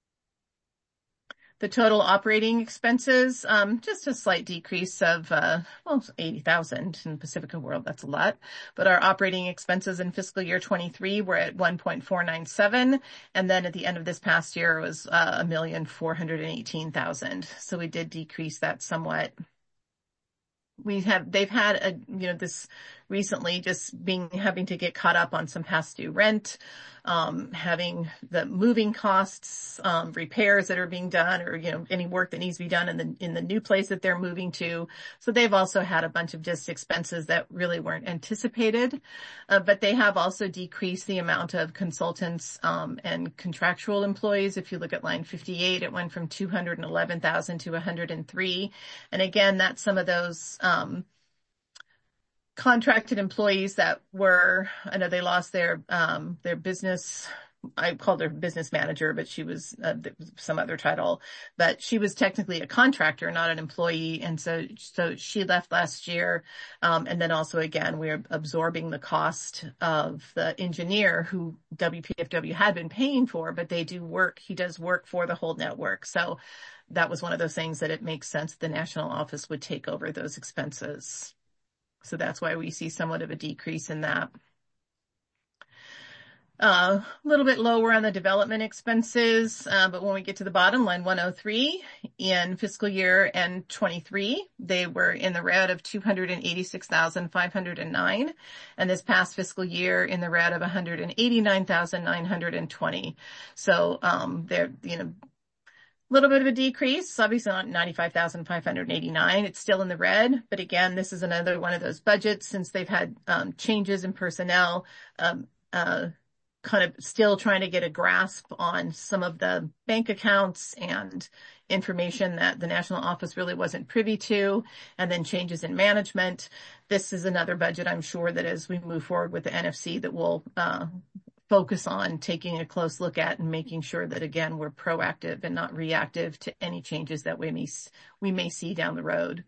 The total operating expenses, um, just a slight decrease of, uh, well, eighty thousand in Pacifica World. That's a lot. But our operating expenses in fiscal year twenty-three were at one point four nine seven. And then at the end of this past year was uh, a million four hundred eighteen thousand. So we did decrease that somewhat. We have, they've had a, you know, this recently just being, having to get caught up on some past due rent, um, having the moving costs, um, repairs that are being done, or, you know, any work that needs to be done in the, in the new place that they're moving to. So they've also had a bunch of just expenses that really weren't anticipated. Uh, but they have also decreased the amount of consultants, um, and contractual employees. If you look at line fifty-eight, it went from two hundred eleven thousand to one hundred three. And again, that's some of those, um, contracted employees that were, I know they lost their, um, their business, I called her business manager, but she was uh, some other title, but she was technically a contractor, not an employee. And so, so she left last year. Um, and then also again, we're absorbing the cost of the engineer who W P F W had been paying for, but they do work, he does work for the whole network. So that was one of those things that it makes sense the national office would take over those expenses. So that's why we see somewhat of a decrease in that. A uh, little bit lower on the development expenses, uh, but when we get to the bottom, line one oh three, in fiscal year and twenty-three, they were in the red of two hundred eighty-six thousand five hundred nine, and this past fiscal year in the red of one hundred eighty-nine thousand nine hundred twenty. So um, they're, you know, a little bit of a decrease, obviously not ninety-five thousand five hundred eighty-nine. It's still in the red. But again, this is another one of those budgets since they've had um, changes in personnel, um, uh, kind of still trying to get a grasp on some of the bank accounts and information that the national office really wasn't privy to, and then changes in management. This is another budget, I'm sure, that as we move forward with the N F C that we'll uh, focus on taking a close look at and making sure that, again, we're proactive and not reactive to any changes that we may, we may see down the road.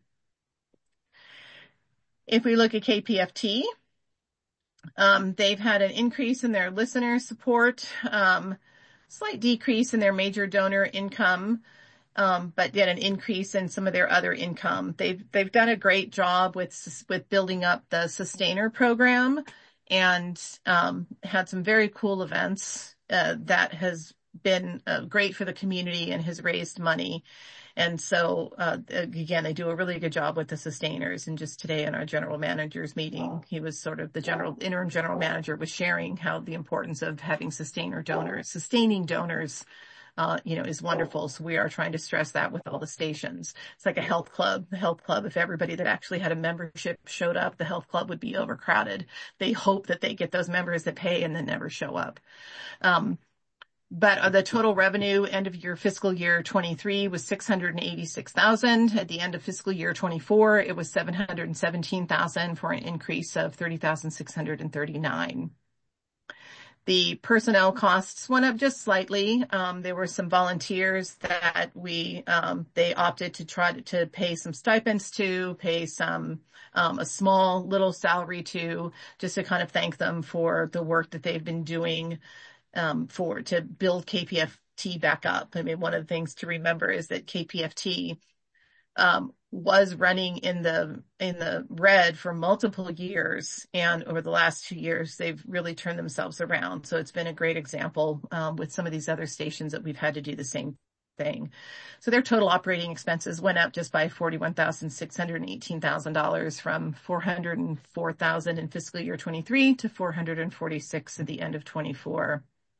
If we look at K P F T, um, they've had an increase in their listener support, um, slight decrease in their major donor income, um, but yet an increase in some of their other income. They've, they've done a great job with, with building up the Sustainer program and, um, had some very cool events, uh, that has been uh, great for the community and has raised money. And so, uh, again, they do a really good job with the Sustainers. And just today in our general manager's meeting, he was sort of the general interim general manager was sharing how the importance of having sustainer donors, sustaining donors, uh, you know, is wonderful. So we are trying to stress that with all the stations. It's like a health club. The health club, if everybody that actually had a membership showed up, the health club would be overcrowded. They hope that they get those members that pay and then never show up. Um, But the total revenue end of year fiscal year twenty-three was six hundred eighty-six thousand. At the end of fiscal year twenty-four, it was seven hundred seventeen thousand for an increase of thirty thousand six hundred thirty-nine. The personnel costs went up just slightly. Um, there were some volunteers that we, um, they opted to try to, to pay some stipends to, pay some, um, a small little salary to, just to kind of thank them for the work that they've been doing, um, for, to build K P F T back up. I mean, one of the things to remember is that K P F T, um, was running in the, in the red for multiple years. And over the last two years, they've really turned themselves around. So it's been a great example, um, with some of these other stations that we've had to do the same thing. So their total operating expenses went up just by forty-one thousand six hundred eighteen thousand dollars from four hundred four thousand in fiscal year twenty-three to four hundred forty-six at the end of twenty-four.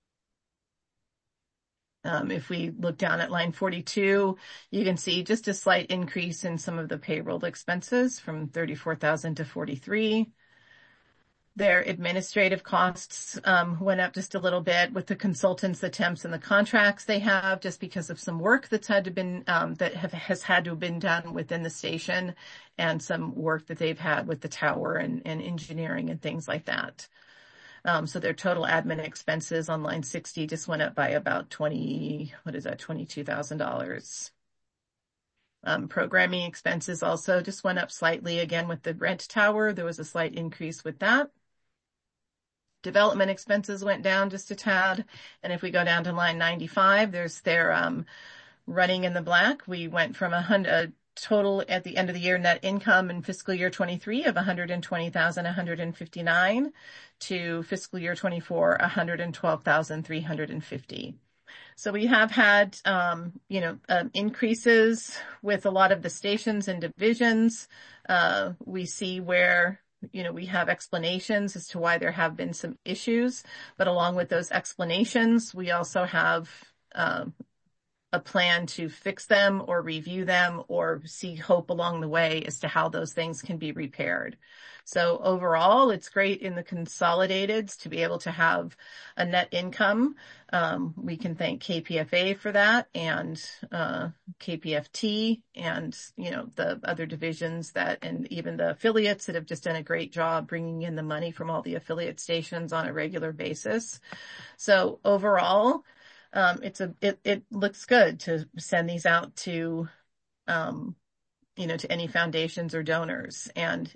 Um, if we look down at line forty-two, you can see just a slight increase in some of the payroll expenses from thirty-four thousand to forty-three. Their administrative costs um, went up just a little bit with the consultants, the temps, and the contracts they have, just because of some work that's had to been um, that have, has had to have been done within the station, and some work that they've had with the tower and, and engineering and things like that. Um, so their total admin expenses on line sixty just went up by about twenty, what is that, twenty-two thousand dollars. Um, programming expenses also just went up slightly. Again, with the rent tower, there was a slight increase with that. Development expenses went down just a tad. And if we go down to line ninety-five, there's their, um, running in the black. We went from a hundred, total at the end of the year net income in fiscal year twenty-three of one hundred twenty thousand one hundred fifty-nine to fiscal year twenty-four, one hundred twelve thousand three hundred fifty. So we have had, um, you know, um, increases with a lot of the stations and divisions. Uh, we see where, you know, we have explanations as to why there have been some issues, but along with those explanations, we also have, um, a plan to fix them or review them or see hope along the way as to how those things can be repaired. So overall, it's great in the consolidateds to be able to have a net income. Um, we can thank K P F A for that, and uh, K P F T, and, you know, the other divisions that, and even the affiliates that have just done a great job bringing in the money from all the affiliate stations on a regular basis. So overall, Um, it's a, it, it looks good to send these out to, um, you know, to any foundations or donors. And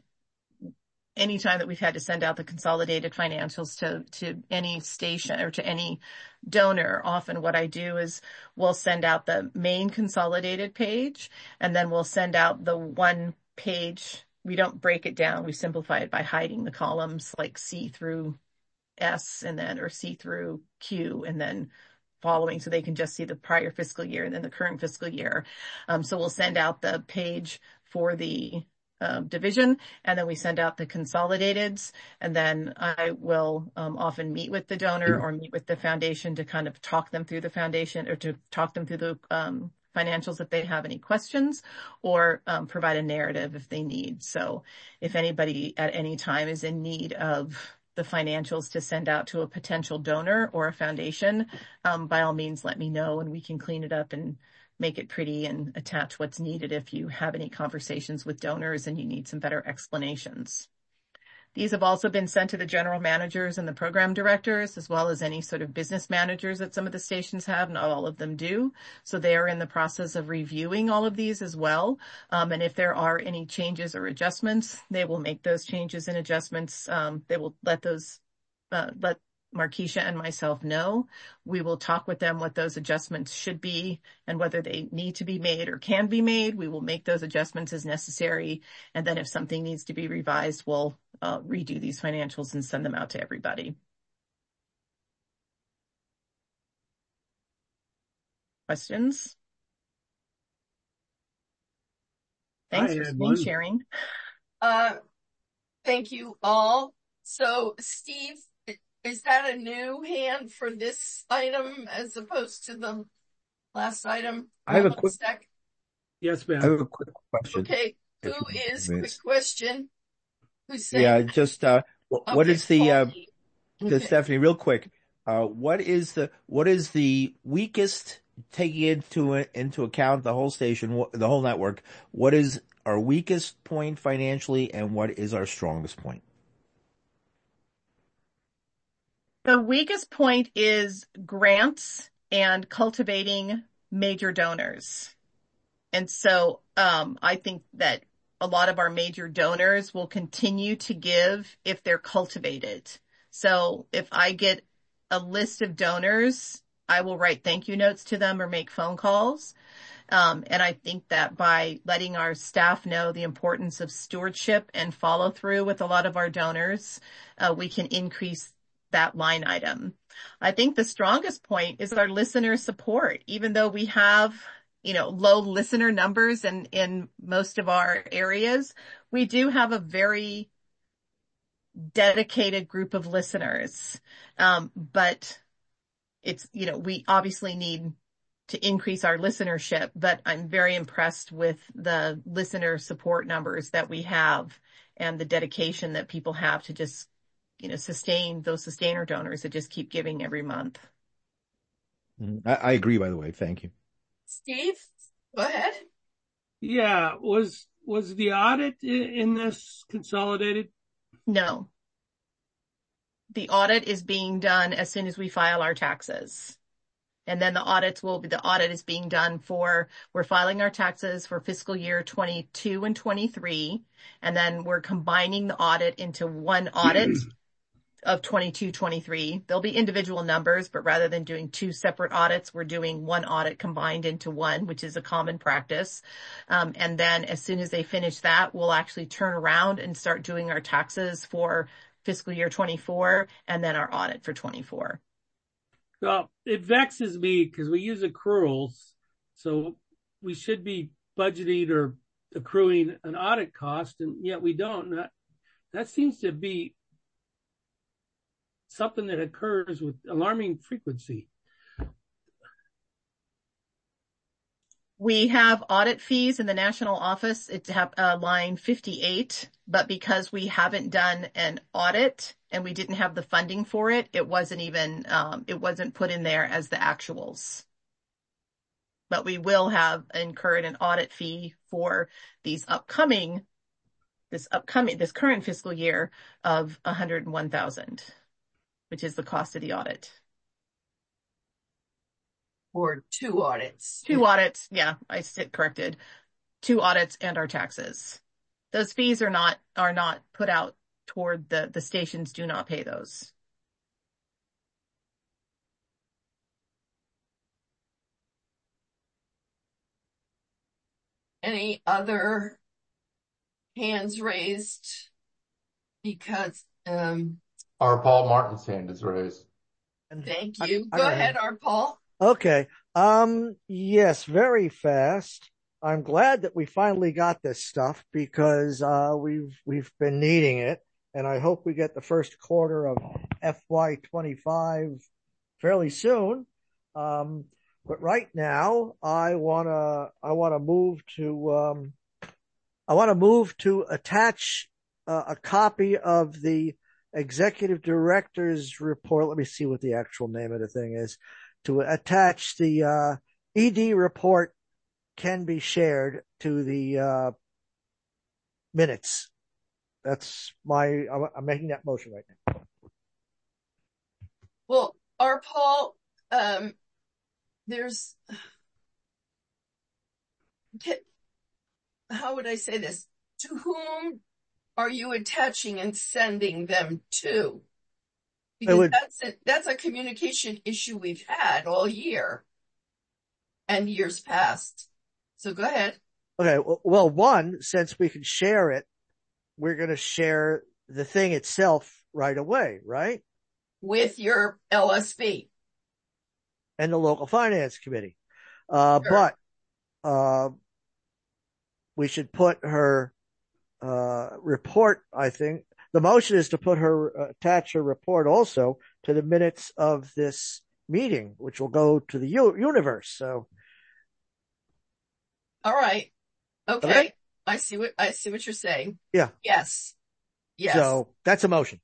anytime that we've had to send out the consolidated financials to, to any station or to any donor, often what I do is we'll send out the main consolidated page, and then we'll send out the one page. We don't break it down. We simplify it by hiding the columns like C through S, and then, or C through Q, and then following, so they can just see the prior fiscal year and then the current fiscal year. Um, so we'll send out the page for the uh, division, and then we send out the consolidateds, and then I will um, often meet with the donor or meet with the foundation to kind of talk them through the foundation, or to talk them through the um, financials if they have any questions, or um, provide a narrative if they need. So if anybody at any time is in need of the financials to send out to a potential donor or a foundation, um, by all means, let me know, and we can clean it up and make it pretty and attach what's needed if you have any conversations with donors and you need some better explanations. These have also been sent to the general managers and the program directors, as well as any sort of business managers that some of the stations have. Not all of them do. So they are in the process of reviewing all of these as well. Um, and if there are any changes or adjustments, they will make those changes and adjustments. Um, they will let those, uh, let Markeisha and myself know. We will talk with them what those adjustments should be and whether they need to be made or can be made. We will make those adjustments as necessary. And then if something needs to be revised, we'll uh, redo these financials and send them out to everybody. Questions? Thanks I for had screen one. sharing. Uh, thank you all. So, Steve, is that a new hand for this item as opposed to the last item? I have a One quick, sec. Yes, I ma'am. have a quick question. Okay, If who you is, can quick question? Who's saying Yeah, that? just, uh, wh- what Okay, is the, uh, Pauline. to Okay. Stephanie, real quick, uh, what is the, what is the weakest, taking into, into account the whole station, wh- the whole network, what is our weakest point financially and what is our strongest point? The weakest point is grants and cultivating major donors. And so um, I think that a lot of our major donors will continue to give if they're cultivated. So if I get a list of donors, I will write thank you notes to them or make phone calls. Um, and I think that by letting our staff know the importance of stewardship and follow through with a lot of our donors, uh, we can increase that line item. I think the strongest point is our listener support. Even though we have, you know, low listener numbers in, in most of our areas, we do have a very dedicated group of listeners. Um, but it's, you know, we obviously need to increase our listenership, but I'm very impressed with the listener support numbers that we have and the dedication that people have to just, you know, sustain those sustainer donors that just keep giving every month. I, I agree, by the way. Thank you. Steve, go ahead. Yeah, was was the audit i- in this consolidated? No. The audit is being done as soon as we file our taxes. And then the audits will be, the audit is being done for, we're filing our taxes for fiscal year twenty-two and twenty-three. And then we're combining the audit into one audit of twenty-two, twenty-three. There'll be individual numbers, but rather than doing two separate audits, we're doing one audit combined into one, which is a common practice. Um, and then as soon as they finish that, we'll actually turn around and start doing our taxes for fiscal year twenty-four and then our audit for twenty-four. Well, it vexes me because we use accruals, so we should be budgeting or accruing an audit cost, and yet we don't. And that, that seems to be something that occurs with alarming frequency. We have audit fees in the national office. It's uh, line fifty-eight, but because we haven't done an audit and we didn't have the funding for it, it wasn't even, um, it wasn't put in there as the actuals. But we will have incurred an audit fee for these upcoming, this upcoming, this current fiscal year of one hundred one thousand dollars, which is the cost of the audit. Or two audits. Two audits. Yeah, I sit corrected. Two audits and our taxes. Those fees are not, are not put out toward the, the stations do not pay those. Any other hands raised? Because, um, Our Paul Martin's hand is raised. thank I- you. I Go got ahead, it. our Paul. Okay. Um, yes, very fast. I'm glad that we finally got this stuff because, uh, we've, we've been needing it. And I hope we get the first quarter of F Y twenty-five fairly soon. Um, but right now I wanna, I wanna move to, um, I wanna move to attach uh, a copy of the executive director's report. Let me see what the actual name of the thing is. To attach the, uh, E D report can be shared to the, uh, minutes. That's my, I'm, I'm making that motion right now. Well, our Paul, um, there's, how would I say this? To whom are you attaching and sending them to? Because would, that's a, that's a communication issue we've had all year and years past. So go ahead. okay. Well, one, since we can share it, we're going to share the thing itself right away, right? With your L S B. And the local finance committee. Uh, Sure. but, uh, we should put her, uh, report, I think. The motion is to put her, uh, attach her report also to the minutes of this meeting, which will go to the u- universe. So. All right. Okay. Okay. I see what, I see what you're saying. Yeah. Yes. Yes. So that's a motion.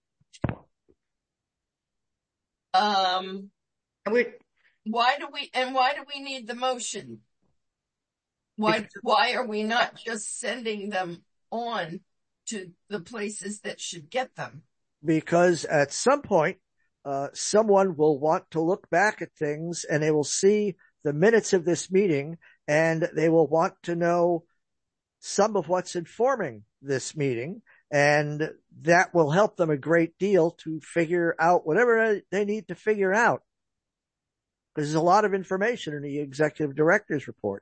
Um, We, why do we, and why do we need the motion? Why, why are we not just sending them on to the places that should get them? Because at some point, uh, someone will want to look back at things and they will see the minutes of this meeting and they will want to know some of what's informing this meeting. And that will help them a great deal to figure out whatever they need to figure out. Because there's a lot of information in the executive director's report.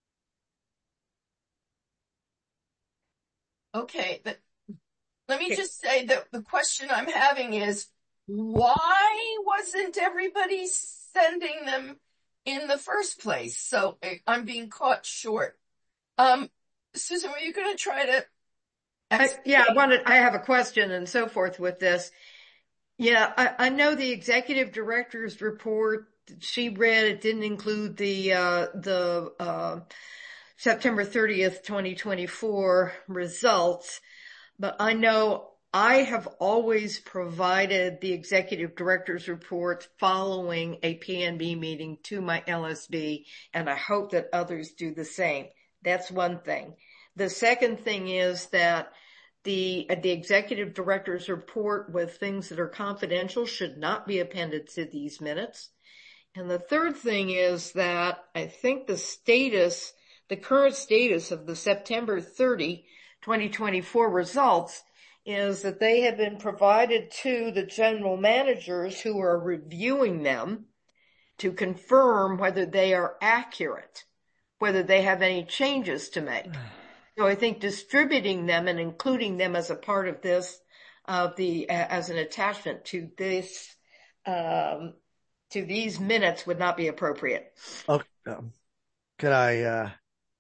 Okay, but let me just say that the question I'm having is, why wasn't everybody sending them in the first place? So I'm being caught short. Um, Susan, were you going to try to? I, yeah, I wanted, I have a question and so forth with this. Yeah, I, I know the executive director's report she read, it didn't include the, uh, the, uh, September thirtieth, twenty twenty-four results, but I know I have always provided the executive director's report following a P N B meeting to my L S B, and I hope that others do the same. That's one thing. The second thing is that the, the executive director's report with things that are confidential should not be appended to these minutes. And the third thing is that I think the status, the current status of the September thirtieth, twenty twenty-four results is that they have been provided to the general managers who are reviewing them to confirm whether they are accurate, whether they have any changes to make. So I think distributing them and including them as a part of this, of the, uh, as an attachment to this, um, to these minutes would not be appropriate. Okay. Um, can I, uh,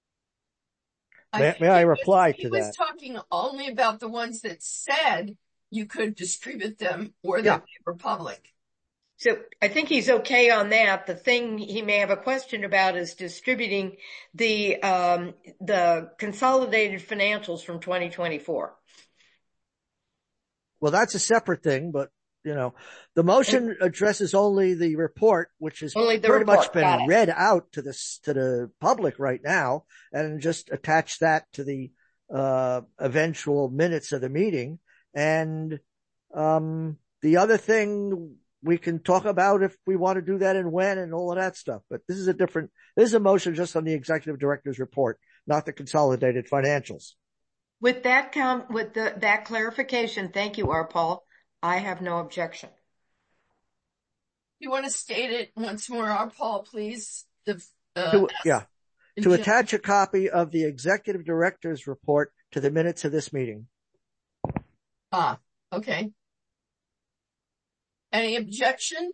I may, may I reply he to was that? talking only about the ones that said you could distribute them or that Yeah. they were public. So I think he's okay on that. The thing he may have a question about is distributing the, um, the consolidated financials from twenty twenty-four. Well, that's a separate thing, but you know, the motion addresses only the report, which has Only the pretty report. much been Got it. read out to this, to the public right now, and just attach that to the, uh, eventual minutes of the meeting. And, um, the other thing we can talk about if we want to do that and when and all of that stuff. But this is a different, this is a motion just on the executive director's report, not the consolidated financials. With that com- with the, that clarification, thank you, R. Paul. I have no objection. You want to state it once more, R. Paul, please? The, uh, To, yeah. To Jim. attach a copy of the executive director's report to the minutes of this meeting. Ah, okay. Any objection?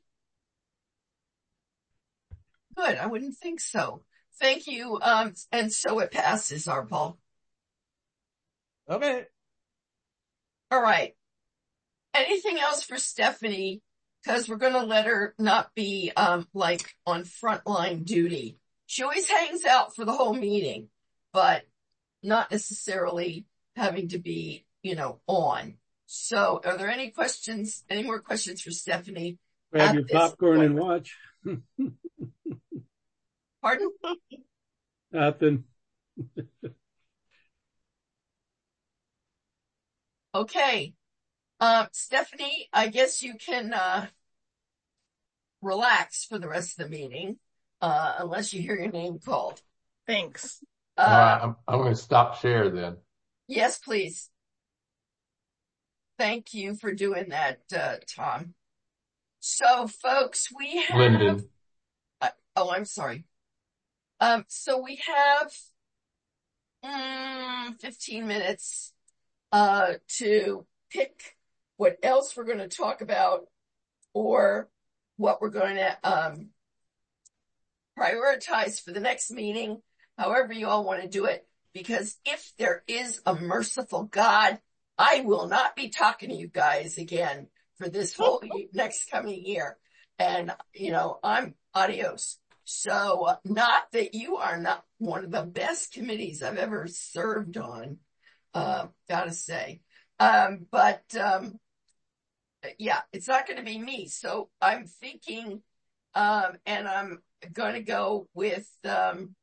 Good. I wouldn't think so. Thank you. Um, and so it passes, R. Paul. Okay. All right. Anything else for Stephanie? Because we're going to let her not be, um, like on frontline duty. She always hangs out for the whole meeting, but not necessarily having to be, you know, on. So are there any questions, any more questions for Stephanie? Grab your this popcorn point? and watch. Pardon? Nothing. Okay. Um, Stephanie, I guess you can, uh, relax for the rest of the meeting, uh, unless you hear your name called. Thanks. Uh, All right, I'm, I'm going to stop share then. Yes, please. Thank you for doing that, uh, Tom. So, folks, we have... Lyndon. Uh, oh, I'm sorry. Um, so we have mm, fifteen minutes uh, to pick what else we're going to talk about or what we're going to um, prioritize for the next meeting, however you all want to do it. Because if there is a merciful God, I will not be talking to you guys again for this whole next coming year. And, you know, I'm adios. So uh, not that you are not one of the best committees I've ever served on, uh, gotta say. Um, but, um, yeah, it's not going to be me. So I'm thinking, um, and I'm going to go with, um,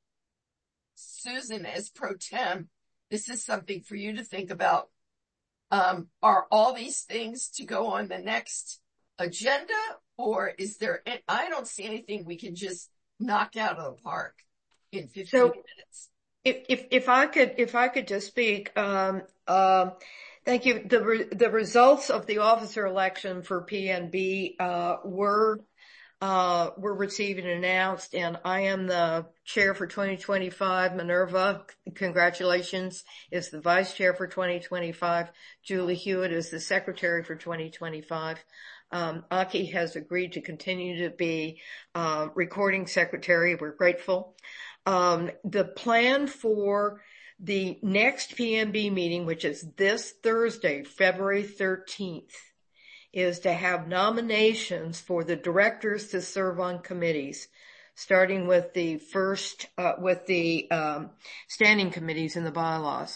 Susan as pro tem. This is something for you to think about. Um, are all these things to go on the next agenda, or is there, I don't see anything we can just knock out of the park in fifteen So, minutes. If, if, if I could, if I could just speak, um, um, thank you. The, re, the results of the officer election for P N B, uh, were, uh, were received and announced, and I am the chair for twenty twenty-five. Minerva, congratulations, is the vice chair for twenty twenty-five. Julie Hewitt is the secretary for twenty twenty-five. Um, Aki has agreed to continue to be, uh, recording secretary. We're grateful. Um, the plan for the next P N B meeting, which is this Thursday, February thirteenth, is to have nominations for the directors to serve on committees, starting with the first, uh, with the, um, standing committees in the bylaws.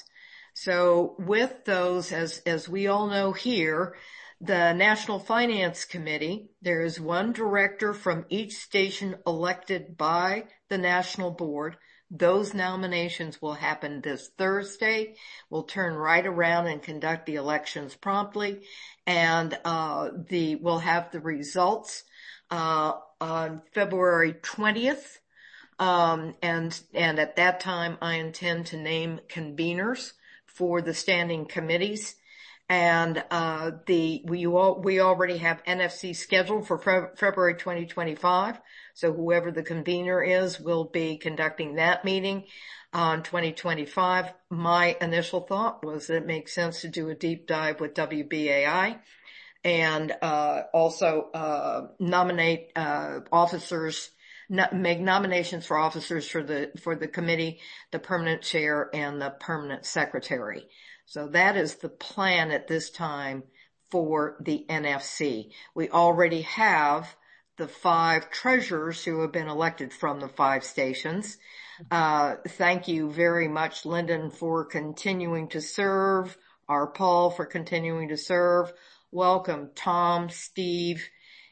So with those, as, as we all know here, the National Finance Committee, there is one director from each station elected by the National Board. Those nominations will happen this Thursday. We'll turn right around and conduct the elections promptly. And, uh, the, we'll have the results, uh, on February twentieth. Um, and, and at that time, I intend to name conveners for the standing committees. And, uh, the, we all, we already have N F C scheduled for Fe- February twenty twenty-five. So whoever the convener is will be conducting that meeting on twenty twenty-five. My initial thought was that it makes sense to do a deep dive with W B A I and, uh, also, uh, nominate, uh, officers, no, make nominations for officers for the, for the committee, the permanent chair and the permanent secretary. So that is the plan at this time for the N F C. We already have the five treasurers who have been elected from the five stations. Uh, thank you very much, Lyndon, for continuing to serve. Our Paul for continuing to serve. Welcome, Tom, Steve,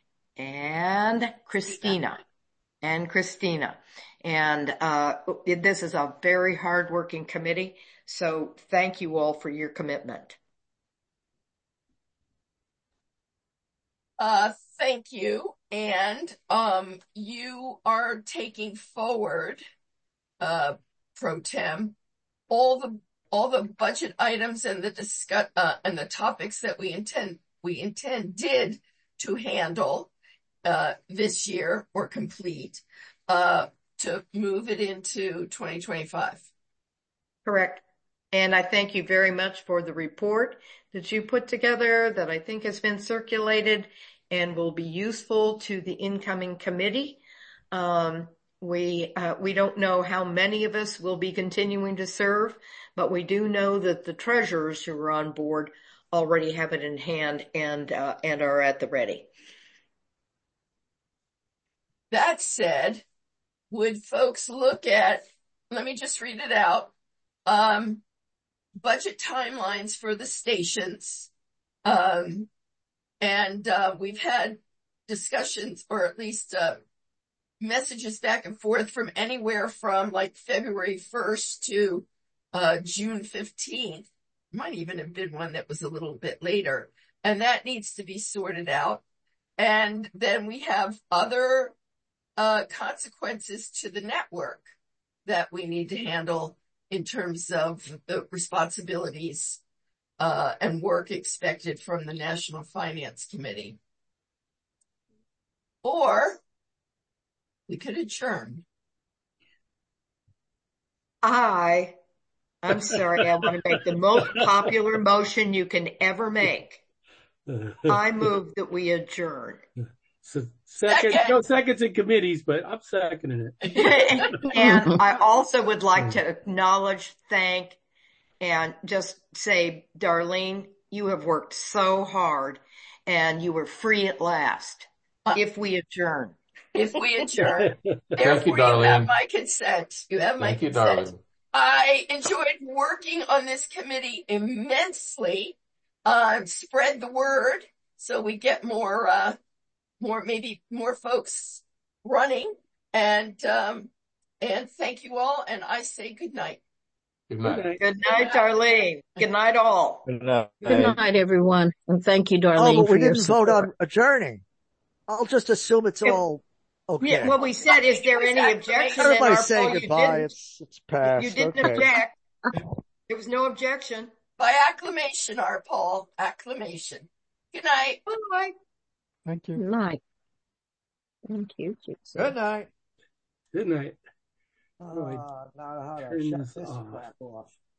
and Christina. And Christina. And, uh, this is a very hardworking committee. So thank you all for your commitment. Uh, thank you. And, um, you are taking forward, uh, pro tem, all the, all the budget items and the discuss, uh, and the topics that we intend, we intended to handle, uh, this year or complete, uh, to move it into twenty twenty-five. Correct. And I thank you very much for the report that you put together that I think has been circulated and will be useful to the incoming committee. Um, we, uh, we don't know how many of us will be continuing to serve, but we do know that the treasurers who are on board already have it in hand and, uh, and are at the ready. That said, would folks look at, let me just read it out, um, budget timelines for the stations. Um, and, uh, we've had discussions or at least, uh, messages back and forth from anywhere from like February first to, uh, June fifteenth. Might even have been one that was a little bit later. And that needs to be sorted out. And then we have other, uh, consequences to the network that we need to handle in terms of the responsibilities, uh, and work expected from the National Finance Committee. or we could adjourn. I, I'm sorry, I want to make the most popular motion you can ever make. I move that we adjourn. So second, Second. no seconds in committees, but I'm seconding it. And I also would like to acknowledge, thank, and just say, Darlene, you have worked so hard and you were free at last. Uh, if we adjourn. If we adjourn. Thank you, Therefore, you have Darlene. my consent. You have my Thank you, consent. darling. I enjoyed working on this committee immensely. Uh, spread the word so we get more, uh, more, maybe more folks running. And, um, and thank you all. And I say good night. Good night. Good night, Darlene. Good night, all. Good night. Good night, everyone. And thank you, Darlene, Oh, but for we your didn't vote support. on adjourning. I'll just assume it's Yeah. all okay. Yeah, what we said, is there any objection? And Everybody's our saying poll, you goodbye. didn't, It's it's past. you didn't okay. object. There was no objection. By acclamation, our Paul. Acclamation. Good night. Bye. Thank you. Good night. Thank you, Gypsy. Good night. Good night. Uh, Oh, I now how to turn shut this this off. crap off.